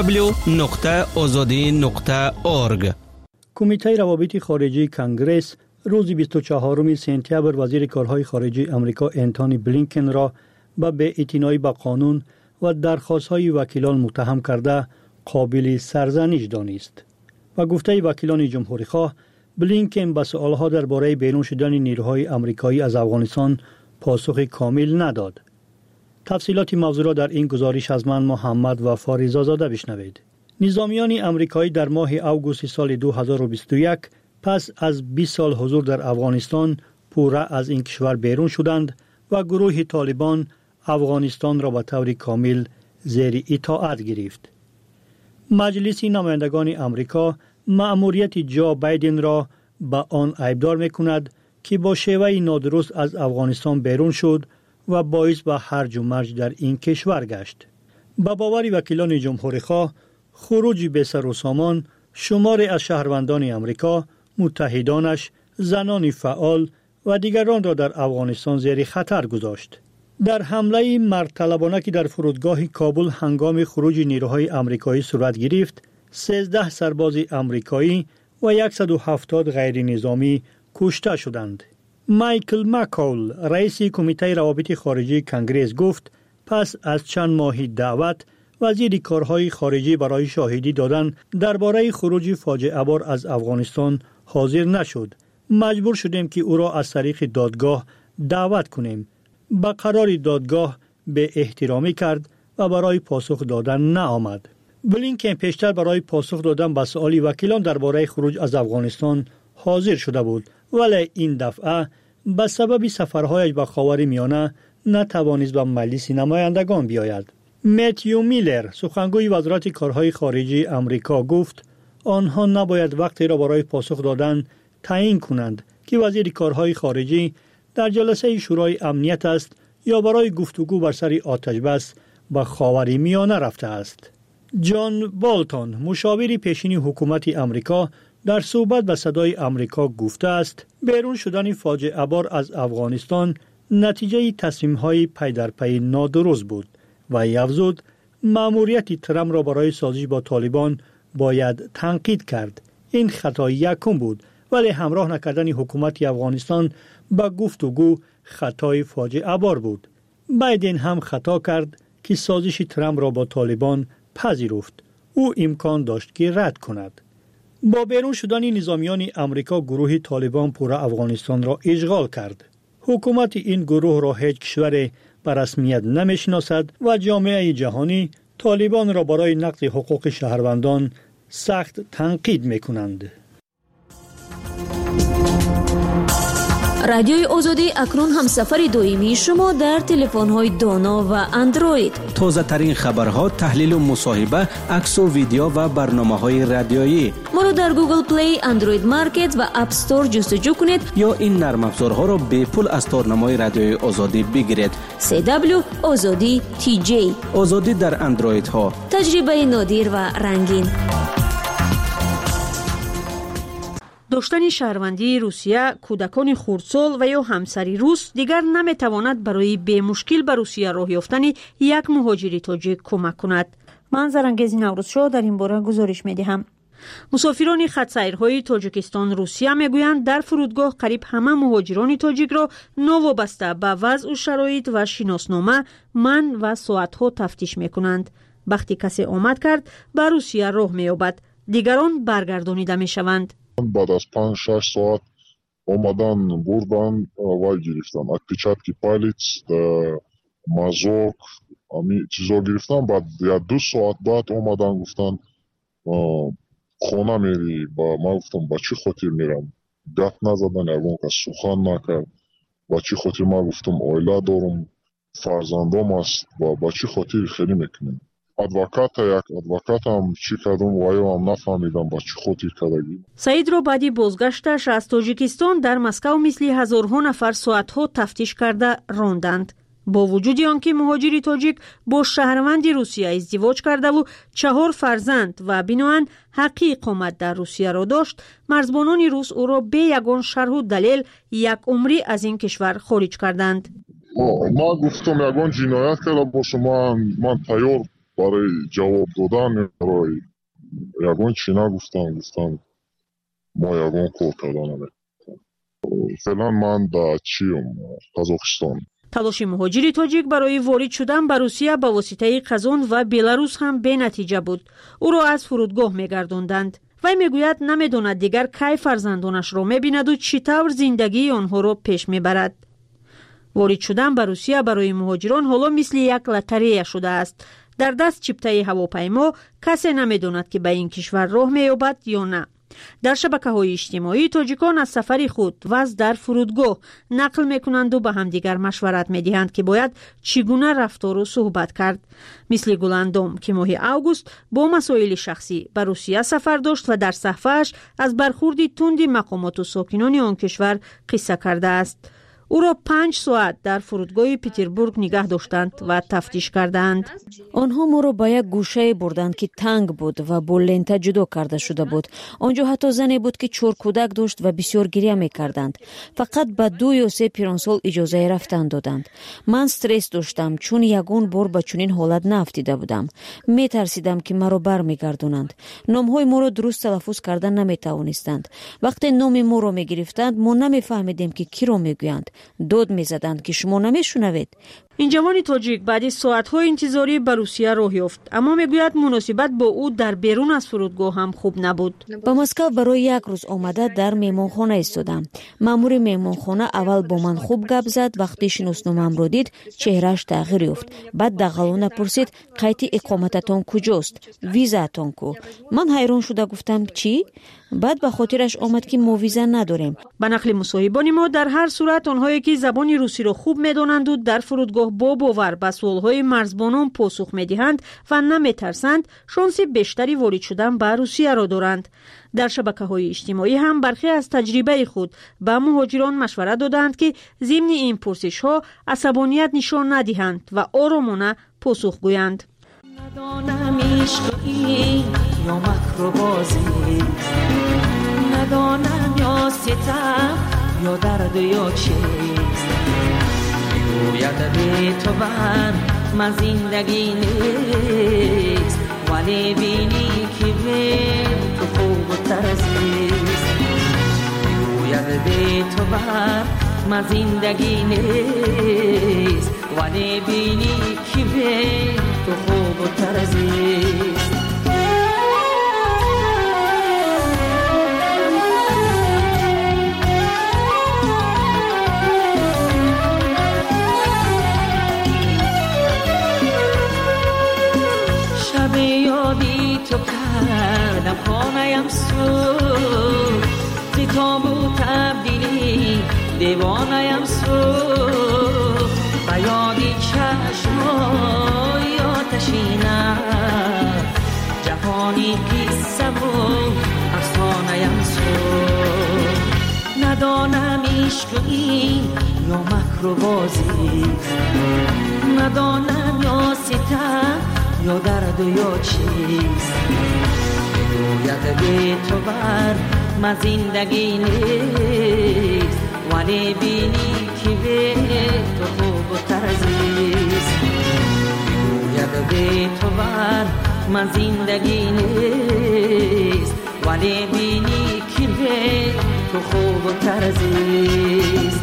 www.azadi.org. کمیته روابط خارجی کنگرس روز 24 سپتامبر وزیر کارهای خارجه آمریکا انتونی بلینکن را به بی‌اعتنایی به قانون و درخواست‌های وکیلان متهم کرده قابل سرزنش دانست و گفته وکیلان جمهوری‌خواه بلینکن به سوالها درباره بیرون شدن نیروهای آمریکایی از افغانستان پاسخ کامل نداد. تفصیلات موضوع را در این گزارش از من محمد و فاریزاده بشنوید. نظامیان آمریکایی در ماه اوگوست سال 2021 پس از 20 سال حضور در افغانستان پورا از این کشور بیرون شدند و گروه طالبان افغانستان را به طور کامل زیر اطاعت گرفت. مجلس نمایندگان آمریکا مأموریت جو بایدن را به آن عیبدار می‌کند که با شیوه نادرست از افغانستان بیرون شد و باعث به هرج و مرج در این کشور گشت. با باور وکیلان جمهوری‌خواه، خروج بی سر و سامان شمار از شهروندان آمریکا، متحدانش، زنان فعال و دیگران را در افغانستان زیر خطر گذاشت. در حمله مرطلبانه که در فرودگاه کابل هنگام خروج نیروهای آمریکایی صورت گرفت، 13 سرباز آمریکایی و 170 غیر نظامی کشته شدند. مایکل مکول، رئیس کمیته روابط خارجی کنگرس گفت پس از چند ماه دعوت وزیر کارهای خارجی برای شاهدی دادن درباره خروج فاجعه بار از افغانستان حاضر نشد. مجبور شدیم که او را از طریق دادگاه دعوت کنیم. با قرار دادگاه به احترامی کرد و برای پاسخ دادن نآمد. بلینکن پیشتر برای پاسخ دادن به سؤال وکیلان درباره خروج از افغانستان حاضر شده بود، ولی این دفعه به سبب سفرهایش به خاورمیانه نتوانست به مجلس نمایندگان بیاید. متیو میلر، سخنگوی وزارت کارهای خارجی آمریکا گفت آنها نباید وقتی را برای پاسخ دادن تعیین کنند که وزیر کارهای خارجی در جلسه شورای امنیت است یا برای گفتگو بر سر آتش بس به خاورمیانه رفته است. جان بالتون، مشاور پیشین حکومت آمریکا، در صحبت به صدای آمریکا گفته است بیرون شدن فاجعه بار از افغانستان نتیجه تصمیم‌های پی در پی نادرست بود و افزود مأموریت ترامپ را برای سازش با طالبان باید تنقید کرد. این خطای یکم بود، ولی همراه نکردن حکومت افغانستان با گفتگو خطای فاجعه بار بود. بایدن هم خطا کرد که سازش ترامپ را با طالبان پذیرفت. او امکان داشت که رد کند. با بیرون شدن نظامیان آمریکا گروه طالبان پورا افغانستان را اشغال کرد. حکومت این گروه را هیچ کشور به رسمیت نمیشناسد و جامعه جهانی طالبان را برای نقض حقوق شهروندان سخت تنقید میکنند. رادیوی آزادی اکنون هم سفر دائمی شما در تلفن‌های دانا و اندروید. تازه ترین خبرها، تحلیل و مصاحبه، عکس و ویدیو و برنامه‌های رادیویی. ما را در گوگل پلی، اندروید مارکت و اپ استور جستجو کنید یا این نرم افزارها را به پول از تارنمای رادیوی آزادی بگیرید. CW آزادی TJ. آزادی در اندروید ها. تجربه نادر و رنگین. داشتن شهروندی روسیه کودکان خردسال و یا همسری روس دیگر نمیتواند برای به مشکل به روسیه راه یافتن یک مهاجر تاجیک کمک کند. من زرنگزی نوروزشاه در این باره گزارش میدهم. مسافران خط‌سیرهای تاجیکستان روسیه میگویند در فرودگاه قریب همه مهاجران تاجیک را نوابسته به وضع و شرایط و شناسنامه من و ساعتها تفتیش میکنند. وقتی کسی آمد کرد به روسیه راه مییابد، دیگران برگردانیده میشوند. بعد از 5-6 ساعت آمدن بردن و گرفتن отпечатки палец, мазок, چیزا گرفتن. بعد 2 ساعت بعد آمدن گفتن خانه میری. با من گفتم با چی خاطر میرم؟ گپ نزدن، یگان کس سخن نکرد. با چی خاطر؟ من گفتم عائله دارم، فرزندام است، با چی خاطر خیلی میکنیم. ادوکات هم چی کردم و هم نفهمیدم با چی خاطر کردگی. سعید رو بعدی بازگشتش از تاجیکستان در مسکو مثل هزارها نفر ساعتها تفتیش کرده راندند. با وجود آنکه مهاجر تاجیک با شهروند روسیه ازدواج کرده و 4 فرزند و بنابراین حق اقامت در روسیه را داشت، مرزبانان روس او را به یگان شرح و دلیل یک عمری از این کشور خارج کردند. ما گفتم یگان جنایت کرده باشه، من تیار برای جواب دادن برای یگان چی نگفتم ما یگان کار کردن. فعلا من در قزاقستان. تلاش مهاجر تاجیک برای وارد شدن به روسیه به واسطه قزاقستان و بلاروس هم به نتیجه بود. او را از فرودگاه میگرداندند. وی میگوید نمیداند دیگر کی فرزندانش را میبیند و چطور زندگی آنها را پیش میبرد. وارد شدن به روسیه برای مهاجران حالا مثل یک لاتاری شده است. در دست چپتای هواپیما کسی نمیداند که به این کشور راه مییابد یا نه. در شبکه‌های اجتماعی تاجیکان از سفر خود و از در فرودگاه نقل میکنند و به همدیگر مشورت میدهند که باید چگونه رفتار و صحبت کرد. مثل گلندام که ماه اوگوست با مسائل شخصی به روسیه سفر داشت و در صفحه‌اش از برخورد تند مقامات و ساکنان آن کشور قصه کرده است. او را 5 ساعت در فرودگاه پتربورگ نگه داشتند و تفتیش کردند. آنها ما را به یک گوشه بردند که تنگ بود و با لنت جدا کرده شده بود. آنجا حتی زنی بود که 4 کودک داشت و بسیار گریه می‌کردند. فقط به 2 یا 3 پیرانسال اجازه رفتن دادند. من استرس داشتم چون یگان بار به چنین حالت نافتیده بودم. می‌ترسیدم که مرا برمیگردونند. نام‌های ما را درست تلفظ کردن نمی‌توانستند. وقتی نام ما را می‌گرفتند ما نمی‌فهمیدیم که کی را می‌گویند. داد می‌زدند که شما نمی‌شنوید. این جوان تاجیک بعد ساعت‌های انتظاری به روسیه راه یافت، اما میگوید مناسبت با او در بیرون از فرودگاه هم خوب نبود. به مسکو برای 1 روز آمده در مهمانخانه ایستادم. مأمور مهمانخانه اول با من خوب گپ زد. وقتی شناسنامه‌ام را دید چهرهش تغییر یافت. بعد دغلانه پرسید قید اقامتتان کجاست؟ ویزاتان کو؟ من حیران شده گفتم چی؟ بعد به خاطرش آمد که ما ویزا نداریم. به نقل مصاحبان ما در هر صورت آنهایی که زبان روسی را خوب می‌دانند و در فرودگاه با باور به سوال‌های مرزبانان پاسخ می‌دهند و نمی‌ترسند، شانس بیشتری وارد شدن به روسیه را دارند. در شبکه‌های اجتماعی هم برخی از تجربه خود به مهاجران مشورت دادند که ضمن این پرسش‌ها عصبانیت نشان ندهند و آرامانه پاسخ گویند. ندانم عشقی یا مکر و بازی، ندانم یا ستم یا درد یا چیست، میگوید به تو من زندگی نیست، ولی بینی که به تو خوب و ترزیست، میگوید به تو من زندگی نیست، ولی بینی که به تو خوب و ترزیست. شب یادی تو کردم خانه‌ام سوز، زی تابو تبدیلی دیوانه‌ام سوز، و یادی چشمای آتشینم جهانی قصه و افسانه‌ام سوز. ندانم عشقی یا مکر و بازی، ندانم یا ستم یا درد یا چیست، میگوید به تو من زندگی نیست ولی بینی که به تو خوب و ترزیست میگوید به تو بر من زندگی نیست ولی بینی که به تو خوب و ترزیست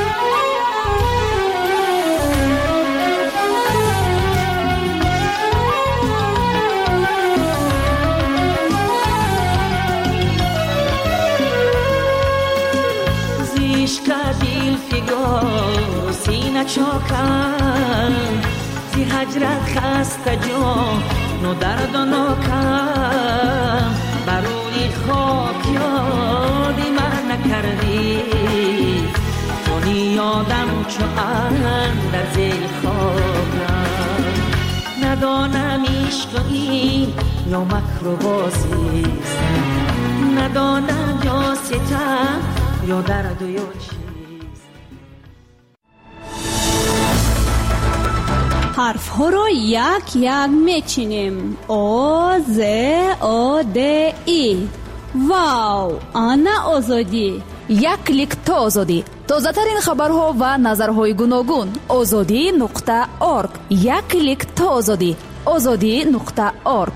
سینه چاکم زی هجرت خسته جان نو درد و ناکم بروی خاک یادی من نکردی کنی یادم چو در زیر خاکم ندانم عشق این یا مکر و بازیست ندانم یا ستم یا درد و یا چی حرف ها رو یک یک میچینیم او ز او د ای واو آنا آزادی یک کلیک تا آزادی تازه‌ترین خبرها و نظرهای گوناگون azadi.org یک کلیک تا آزادی azadi.org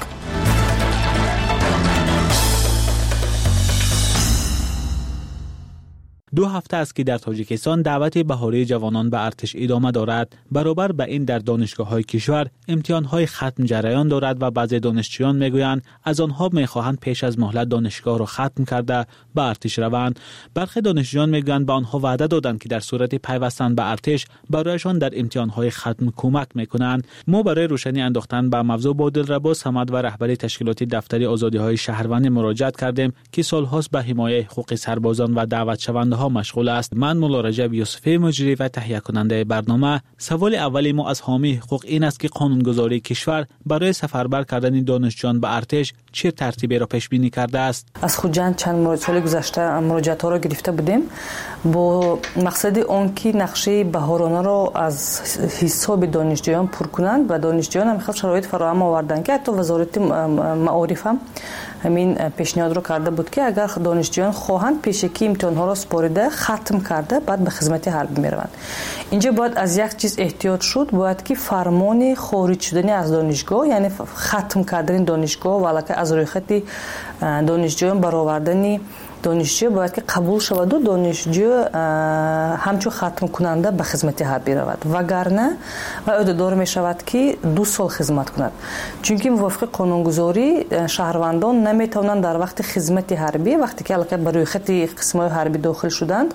2 هفته است که در تاجیکستان دعوت بهاره جوانان به ارتش ادامه دارد. برابر به این در دانشگاه‌های کشور امتحان‌های ختم جریان دارد و بعضی دانشجویان میگویند از آنها می‌خواهند پیش از مهلت دانشگاه را ختم کرده به ارتش روند. برخی دانشجویان میگویند به آنها وعده دادند که در صورت پیوستن به ارتش برایشان در امتحان‌های ختم کمک می‌کنند. ما برای روشنی انداختن به موضوع با دلربا صمد و رهبری تشکیلات دفتر آزادی‌های شهروندی مراجعت کردیم که سال‌هاست به حمایت حقوق سربازان و دعوت شونده‌ها مشغول است. من مولا رجب یوسفی مجری و تهیه کننده برنامه. سوال اولی ما از حامی حقوق این است که قانونگذاری کشور برای سفربر کردن دانشجویان به ارتش چه ترتیبی را پیش بینی کرده است؟ از خود چند سال گذشته مراجعات را گرفته بودیم با مقصد آن که نقشه بهارانه را از حساب دانشجویان پر کنند و دانشجویان هم خیلی شرایط فراهم آوردن که حتی وزارت معارف هم همین پیشنهاد را کرده بود که اگر دانشجویان خواهند پیشکی امتحان‌ها را سپارده ختم کرده بعد به خدمت حربی میروند. اینجا باید از یک چیز احتیاط شد، باید که فرمان خارج شدن از دانشگاه یعنی ختم کردن دانشگاه و علاوه از روی خط دانشجویان برآوردن دانشجو باید که قبول شود و دانشجو همچون ختم کننده به خدمت حربی رود وگرنه و عهده‌دار می شود که 2 سال خدمت کند، چون که موافق قانونگذاری شهروندان نمی توانند در وقت خدمت حربی وقتی که علاقه بر روی خط قسم‌های حربی داخل شدند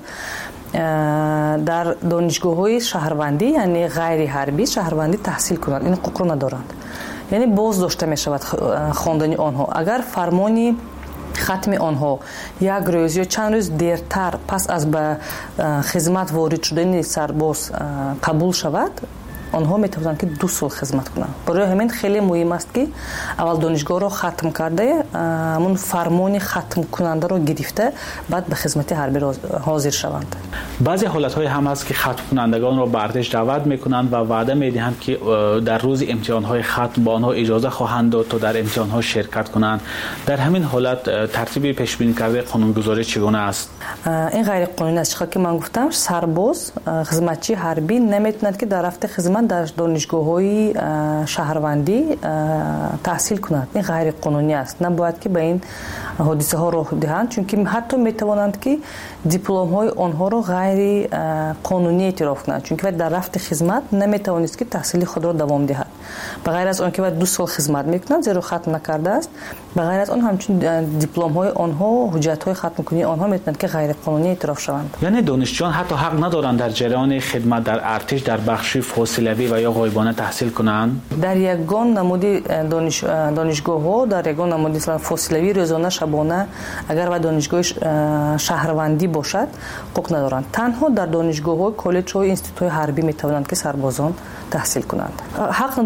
در دانشگاه‌های شهروندی یعنی غیر حربی شهروندی تحصیل کنند. این حقوق را ندارند، یعنی باز داشته می شود خواندن آنها. اگر فرمانی ختم آنها یک روز یا چند روز دیرتر پس از به خدمت وارد شدن سرباز قبول شود آنها میتوانند که 2 سال خدمت کنند. برای همین خیلی مهم است که اول دانشگاه را ختم کرده همون فرمان ختم کننده را گرفته بعد به خدمت حربی حاضر شوند. بعضی حالت‌های هم هست که ختم کنندگان را به ارتش دعوت میکنند و وعده میدهند که در روز امتحان‌های ختم با آنها اجازه خواهند داد تا در امتحان‌ها شرکت کنند. در همین حالت ترتیب پیش بینی کرده قانونگذاری چگونه است؟ این غیر قانونی است. چون که من گفتم سرباز خدمتچی حربی نمیتواند که در رفت خدمت در دانشگاه‌های شهروندی تحصیل کند. این غیر قانونی است. نباید که به این حادثه ها راه دهند، چون که حتی میتوانند که دیپلم های آنها را غیر قانونی اعتراف کنند، چون که در رفت خدمت نمیتوانست که تحصیل خود را دوام دهد. بغیر از آن که بعد 2 سال خدمت میکنند زیرا ختم نکرده است، بغیر از آن همچنین دیپلم های آنها حجت های ختم کنی آنها میتونند که غیر قانونی اعتراف شوند. یعنی دانشجویان حتی حق ندارند در جریان خدمت در ارتش در بخش فاصلوی و یا غایبانه تحصیل کنند. در یگان نمودی دانشگاه ها در یگان نمودی فاصلوی روزانه شبانه اگر و دانشگاه شهروندی باشد حق ندارند. تنها در دانشگاه ها کالج های اینستیتوت حربی میتوانند که سربازان تحصیل کنند. حق ندارند معنی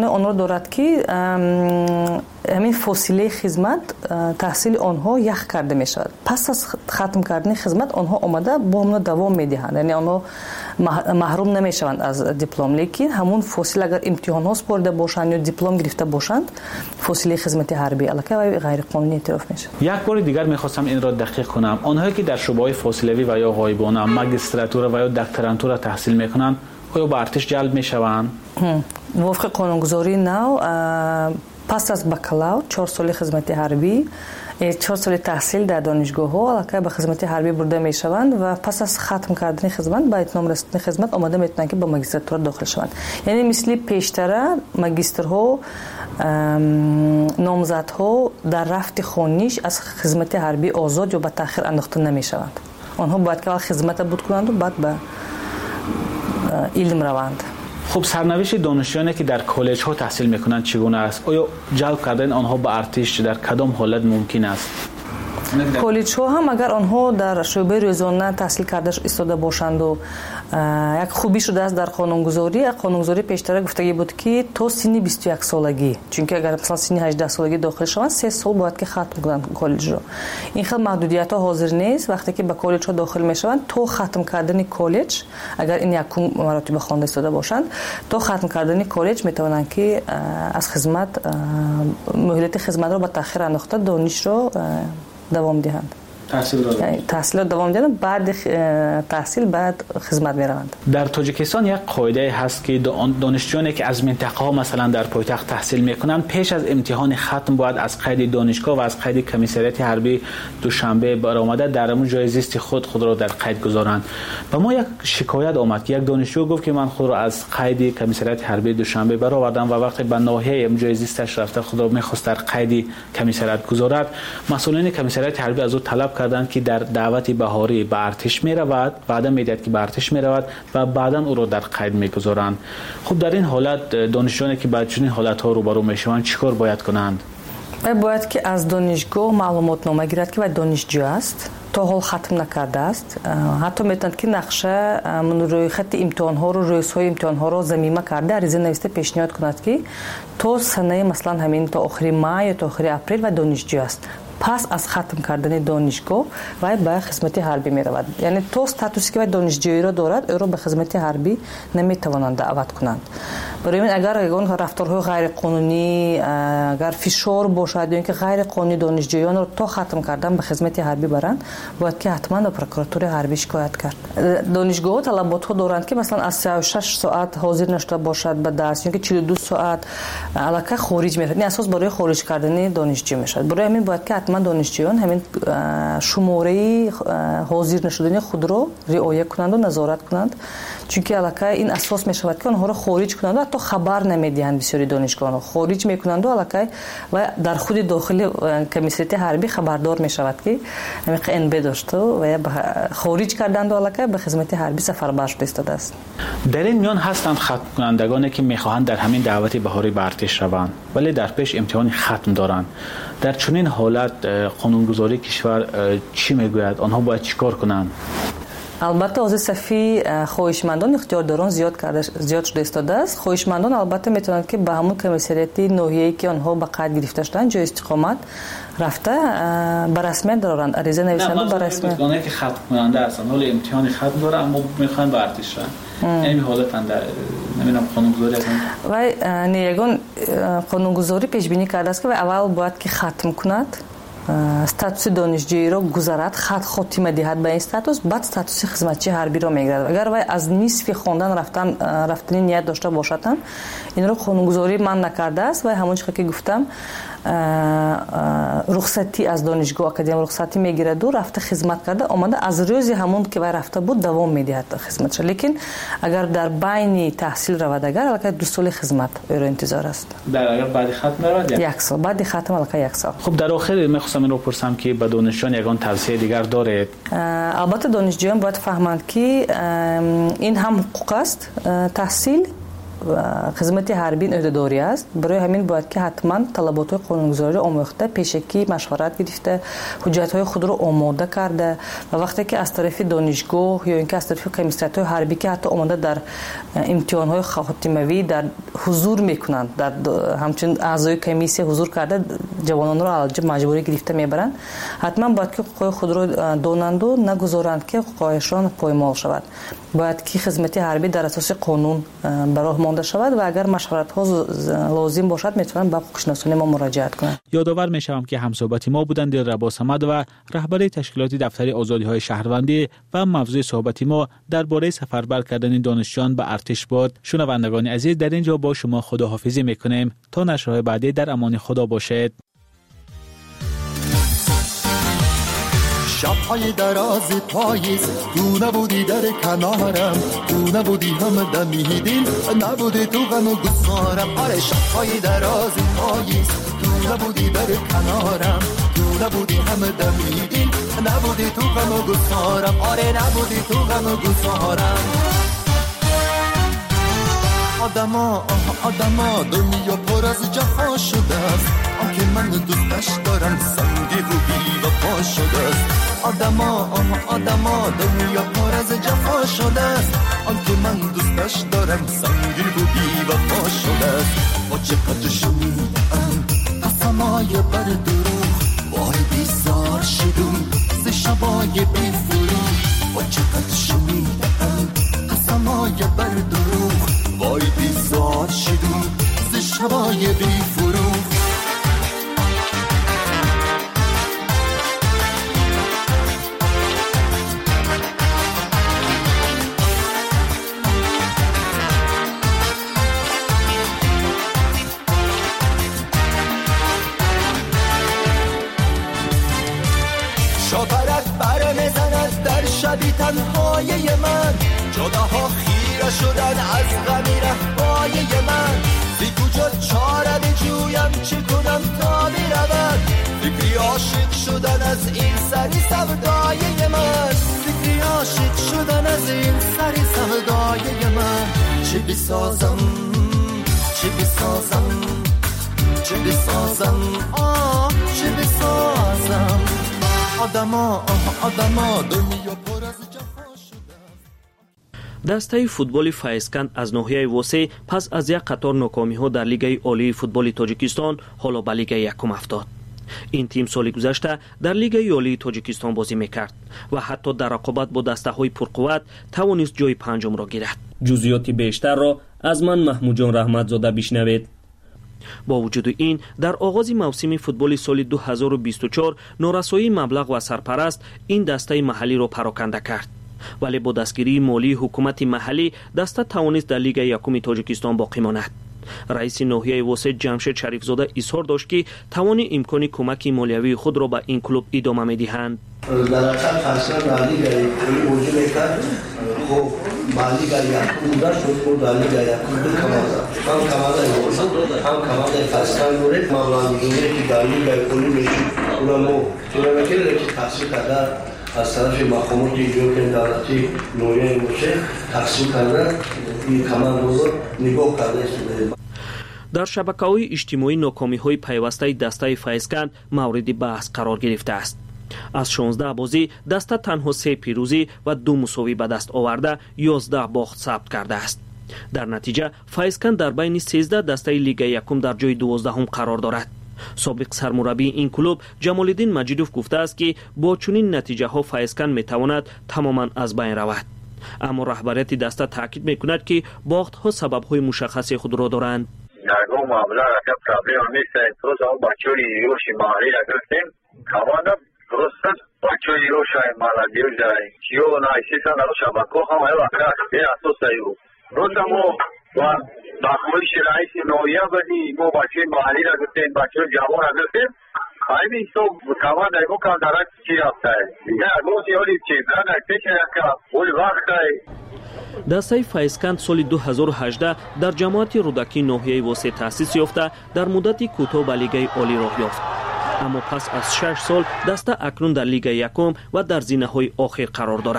آنها دارد که همین فاصله خدمت تحصیل آنها یخ کرده می شود. پس از ختم کردن خدمت آنها آمده با همون دوام می دهند، یعنی آنها محروم نمی شوند از دیپلم. لیکن همون فاصله اگر امتحان ها سپرده باشند یا دیپلم گرفته باشند، فاصله خدمت حربی الکی و غیر قانونی اعتراف میشه. یک بار دیگر میخواستم این را دقیق کنم. آنهایی که در شعبه‌های فاصلوی و یا غایبانه ماجستراتور و یا دکترانتور تحصیل میکنند آیا به ارتش جلب میشوند؟ وفق قانونگذاری نو پس از بکالور 4 سال خدمت حربی 4 سال تحصیل در دانشگاه ها الکی به خدمت حربی برده می شوند و پس از ختم کردن خدمت به اتمام رسیدن خدمت آماده میتونند که به ماجستراتور داخل شوند. یعنی مثل پیشتر ماجسترها نامزدها در رفت خانیش از خدمت حربی آزاد یا به تأخیر انداخته نمی شوند. آنها باید که خدمت بود کنند و بعد به علم روند. خب سرنوشت دانشجویانی که در کالج ها تحصیل میکنند چگونه است؟ آیا جلب کردن آنها به ارتش در کدام حالت ممکن است؟ کالج ها هم اگر آنها در شعبه روزانه تحصیل کرده ایستاده باشند و یک خوبی شده است در قانونگذاری پیشتر گفتگی بود که تا سن 21 سالگی، چون که اگر مثلا سن 18 سالگی داخل شوند 3 سال باید که ختم کنند کالج رو. این خیلی محدودیت ها حاضر نیست. وقتی که به کالج ها داخل میشوند تا ختم کردن کالج، اگر این یک مراتب خوانده ایستاده باشند، تا ختم کردن کالج میتوانند که از خدمت مهلت خدمت رو به تأخیر انداخته دانش رو دوام دهند. تحصیل دوام دهند، بعد تحصیل بعد خدمت میروند. در تاجیکستان یک قاعده هست که دانشجویانی که از منطقه ها مثلا در پایتخت تحصیل میکنند پیش از امتحان ختم باید از قید دانشگاه و از قید کمیسریت حربی دوشنبه برآمده در همون جای زیست خود را در قید گذارند. و ما یک شکایت آمد که یک دانشجو گفت که من خود را از قید کمیسریت حربی دوشنبه برآوردم و وقتی به ناحیه همون جای زیستش رفته خود را میخواست در قید کمیسریت گذارد، مسئولین کمیسریت حربی از او طلب کردند که در دعوت بهاری به ارتش می رود، بعدا میدهد که به ارتش می رود و بعدا او را در قید میگذارند. خب در این حالت دانشجویانی که با چنین حالت ها روبرو میشوند چیکار باید کنند؟ باید که از دانشگاه معلومات نامه گیرد که دانشجو است، تا حال ختم نکرده است. حتی میتوند که نقشه روی خط امتحان ها رو، رویس‌های امتحان ها رو ضمیمه کرده عریضه نوشته پیشنهاد کند که تا سنه مثلا همین تا آخر ماه یا تا آخر اپریل و دانشجو است. پس از ختم کردن دانشگاه و به خدمت حربی می رود. یعنی تو استاتوسی که دانشجویی را دارد او را به خدمت حربی نمی توانند دعوت کنند. برای این اگر رفتارهای غیر قانونی، اگر فشار باشد یا اینکه غیر قانونی دانشجویان را تا ختم کردن به خدمت حربی برند، باید که حتما به پروکراتور حربی شکایت کرد. دانشگاه طلبات ها دارند که مثلا از 36 ساعت حاضر نشده باشد به درس، یا که 42 ساعت الکی خارج می شود. این اساس برای خارج کردن دانشجو می شود. برای همین باید که من دانشجویان همین شماره حاضر نشدن خود را رعایت کنند و نظارت کنند، چون که الکی این اساس می شود که آنها را خارج کنند و حتی خبر نمیدهند. بسیاری دانشگاهان خارج میکنند و الکی و در خود داخل کمیسریت حربی خبردار می شود که همین قنبه داشته و خارج کردند و الکی به خدمت حربی سفربر شده ایستاده است. در این میان هستند ختم کنندگانی که میخواهند در همین دعوت بهاری به ارتش روند ولی در پیش امتحان ختم دارند. در چنین حالت قانونگذاری کشور چی میگوید؟ آنها باید چیکار کنند؟ البته از صفی خواهشمندان اختیارداران زیاد شده ایستاده است. خواهشمندان البته میتونند که به همون کمیسریت ناحیه‌ای که آنها به قید گرفته شدن جای استقامت رفته به رسمیت دارند، عریضه نویسند به رسمیت. نه که ختم کننده هستند حالا امتحان ختم داره اما میخوان به ارتش رن. این حالت اندر نمیدونم قانونگذاری هستند. و نیگان قانونگذاری پیش بینی کرده است که اول باید که ختم کند، استاتوس دانشجویی را گذارد، خاتمه دهد به این استاتوس، بعد استاتوس خدمتچی حربی را میگیرد. اگر وی از نصف خواندن رفتن نیت داشته باشد این را قانونگذاری من نکرده است و همون چیزی که گفتم رخصتی از دانشگاه اکادمی رخصتی میگیرد و رفته خدمت کرده آمده از روزی همون که وی رفته بود دوام میدهد خدمتش. لیکن اگر در بین تحصیل رود اگر البته 2 سال خدمت او را انتظار است. در اگر بعد ختم رود 1 سال بعد ختم البته 1 سال. خب در آخر میخواستم این رو پرسم که به دانشجویان یگان توصیه دیگر دارید؟ البته دانشجویان باید فهمند که این هم حقوق است تحصیل خدمت حربی عهده‌داری است. برای همین باید که حتما طلبات قانونگذاری آموخته، پیشکی مشورت گرفته، حجت‌های خود رو آماده کرده و وقتی که از طرف دانشگاه یا اینکه از طرف کمیسیون‌های حربی که حتی آماده در امتحان‌های خاتمه‌ای در حضور میکنند، در همچنین اعضای کمیسیون حضور کرده جوانان رو علاوه مجبوری گرفته میبرند، حتما باید که حقوق خود رو دانند و نگذارند که حقوقشان پایمال شود. باید که خدمت حربی در اساس قانون براه مانده شود و اگر مشورت ها لازم باشد میتونن به حقوق‌شناسان ما مراجعت کنند. یادآور میشوم که همصحبت ما بودند دلربا صمد و رهبر تشکیلات دفتر آزادی‌های شهروندی و موضوع صحبت ما درباره سفربر کردن دانشجویان به ارتش بود. شنوندگان عزیز، در اینجا با شما خداحافظی میکنیم تا نشرهای بعدی. در امان خدا باشید. شب‌های دراز پاییز تو نبودی در کنارم، تو نبودی هم دمیدیم، نبودی تو غم و گسارم. آره شب‌های دراز پاییز تو نبودی در کنارم، تو نبودی هم دمیدیم، نبودی تو غم و گسارم. آره نبودی تو غم و گسارم. آدما دنیا پر از جفا شده است، آنکه من دوستش دارم سنگی و بی وفا شده است. آدما دنیا پر از جفا شده است، آنکه من دوستش دارم سنگی و بی وفا شده است. با چقدر شنیدم قسمای بر دروغ، وای بیزار شدم ز شبای بی فروغ. با چقدر شنیدم قسمای بر دروغ، وای بیزار شدم ز شبای بی فروغ. شاپرک بر میزند در شبی تنهای من، جداها خیره شدن از غمی رهبای من. بی کجا چاره بجویم چه کنم تا برود، فکری عاشق شدن از این سری سودای من. فکری عاشق شدن از این سری سودای من. چه بسازم چه بسازم چه بسازم چه بسازم. آدما دنیا پر از جفا شده. دسته فوتبال فایزکند از ناحیه وسع پس از یک قطار ناکامی‌ها در لیگ عالی فوتبال تاجیکستان حالا به لیگ یکم افتاد. این تیم سال گذشته در لیگ عالی تاجیکستان بازی میکرد و حتی در رقابت با دسته‌های پرقوت توانست جای پنجم را گیرد. جزئیات بیشتر را از من محمود جان رحمتزاده بشنوید. با وجود این در آغاز موسم فوتبال سال 2024 نارسایی مبلغ و سرپرست این دسته محلی را پراکنده کرد، ولی با دستگیری مالی حکومت محلی دسته توانست در لیگ یکم تاجیکستان باقی ماند. رئیس ناحیه وسط جمشید شریفزاده اظهار داشت که توان امکان کمک مالیوی خود را به این کلوب ادامه می‌دهند. در اصل خاصه مالی گری وجود می‌کرد. خب مالی گری اونجا شد در لیگ یکم هم کمال فصل بود مبلغی که در لیگ کلی میشه اونمو چرا که تحصیل کرده از طرف مقامات جمهوری دولتی نوعی موشه تقسیم کرده این کمان رو نگاه کرده است. در شبکه‌های اجتماعی ناکامی‌های پیوسته دسته فایزکند مورد بحث قرار گرفته است. از 16 بازی دسته تنها 3 پیروزی و 2 مساوی به دست آورده 11 باخت ثبت کرده است. در نتیجه فایزکند در بین 13 دسته لیگ یکم در جای 12 قرار دارد. سابق سرمربی این کلوب جمال‌الدین مجیدوف گفته است که با چنین نتیجه ها فایزکند میتواند تماما از بین رود. اما رهبریت دسته تاکید میکند که باخت ها سبب های مشخص خود را دارند. نگو معامله که پرابلم نیست. روز او بچه‌ی یوشی ماهی گرفتیم کاملا درست بچه‌ی یوشی مالادیو جای کیو نایسیسان در شبکه هم اواکا به اساس ایو روزمو و ناخوش رئیس نویا بدی مو بچه مالی را گفتیم بچه جوان را گفتیم همین تو کمان نگو کان درک چی رفته دیگه روزی اولی چیزان اکتیشن که اولی وقت دسته فایزکند سال 2018 در جماعت رودکی ناحیه وسط تأسیس یافته در مدت کوتاه به لیگ عالی راه یافت. اما پس از 6 سال دسته اکنون در لیگ یکم و در زینه‌های آخر قرار دارد.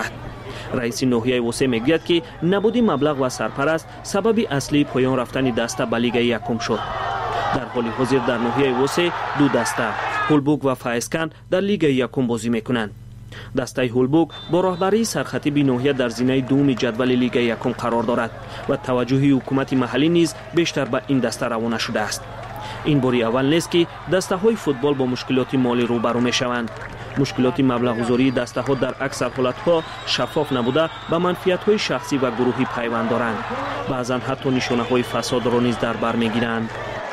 رئیس ناحیه وسه میگوید که نبود مبلغ و سرپرست سبب اصلی پایان رفتن دسته به لیگ یکم شد. در حال حاضر در ناحیه وسه دو دسته هولبوک و فایسکن در لیگ یکم بازی میکنند. دسته هولبوک با راهبری سرخطیب ناحیه در زینه دوم جدول لیگ یکم قرار دارد و توجه حکومت محلی نیز بیشتر به این دسته روانه شده است. این باری اول نیست که دسته های فوتبال با مشکلات مالی روبرو می شوند. مشکلات مبلغ گذاری دسته ها در اکثر حالت ها شفاف نبوده به منفعت های شخصی و گروهی پیوند دارند. بعضا حتی نشانه های فساد را نیز در بر می گیرند.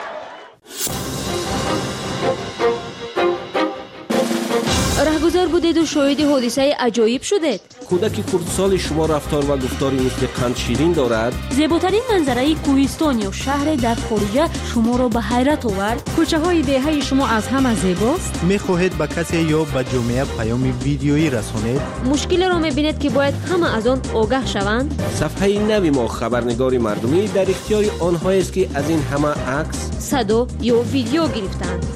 رهگذر بودید و شاهد حادثه عجایب شدید. کودک کردسال شما رفتار و گفتاری مثل قند شیرین دارد. زیباترین منظره کوهستان یا شهر در خارجه شما را به حیرت آورد. کوچه های دهه شما از همه زیباست. میخواهید به کسی یا به جامعه پیام ویدیویی رسانید. مشکل را میبینید که باید همه از آن آگاه شوند. صفحه نوی ما خبرنگار مردمی در اختیار آنهایی است که از این همه عکس، صدا یا ویدیو گرفتند.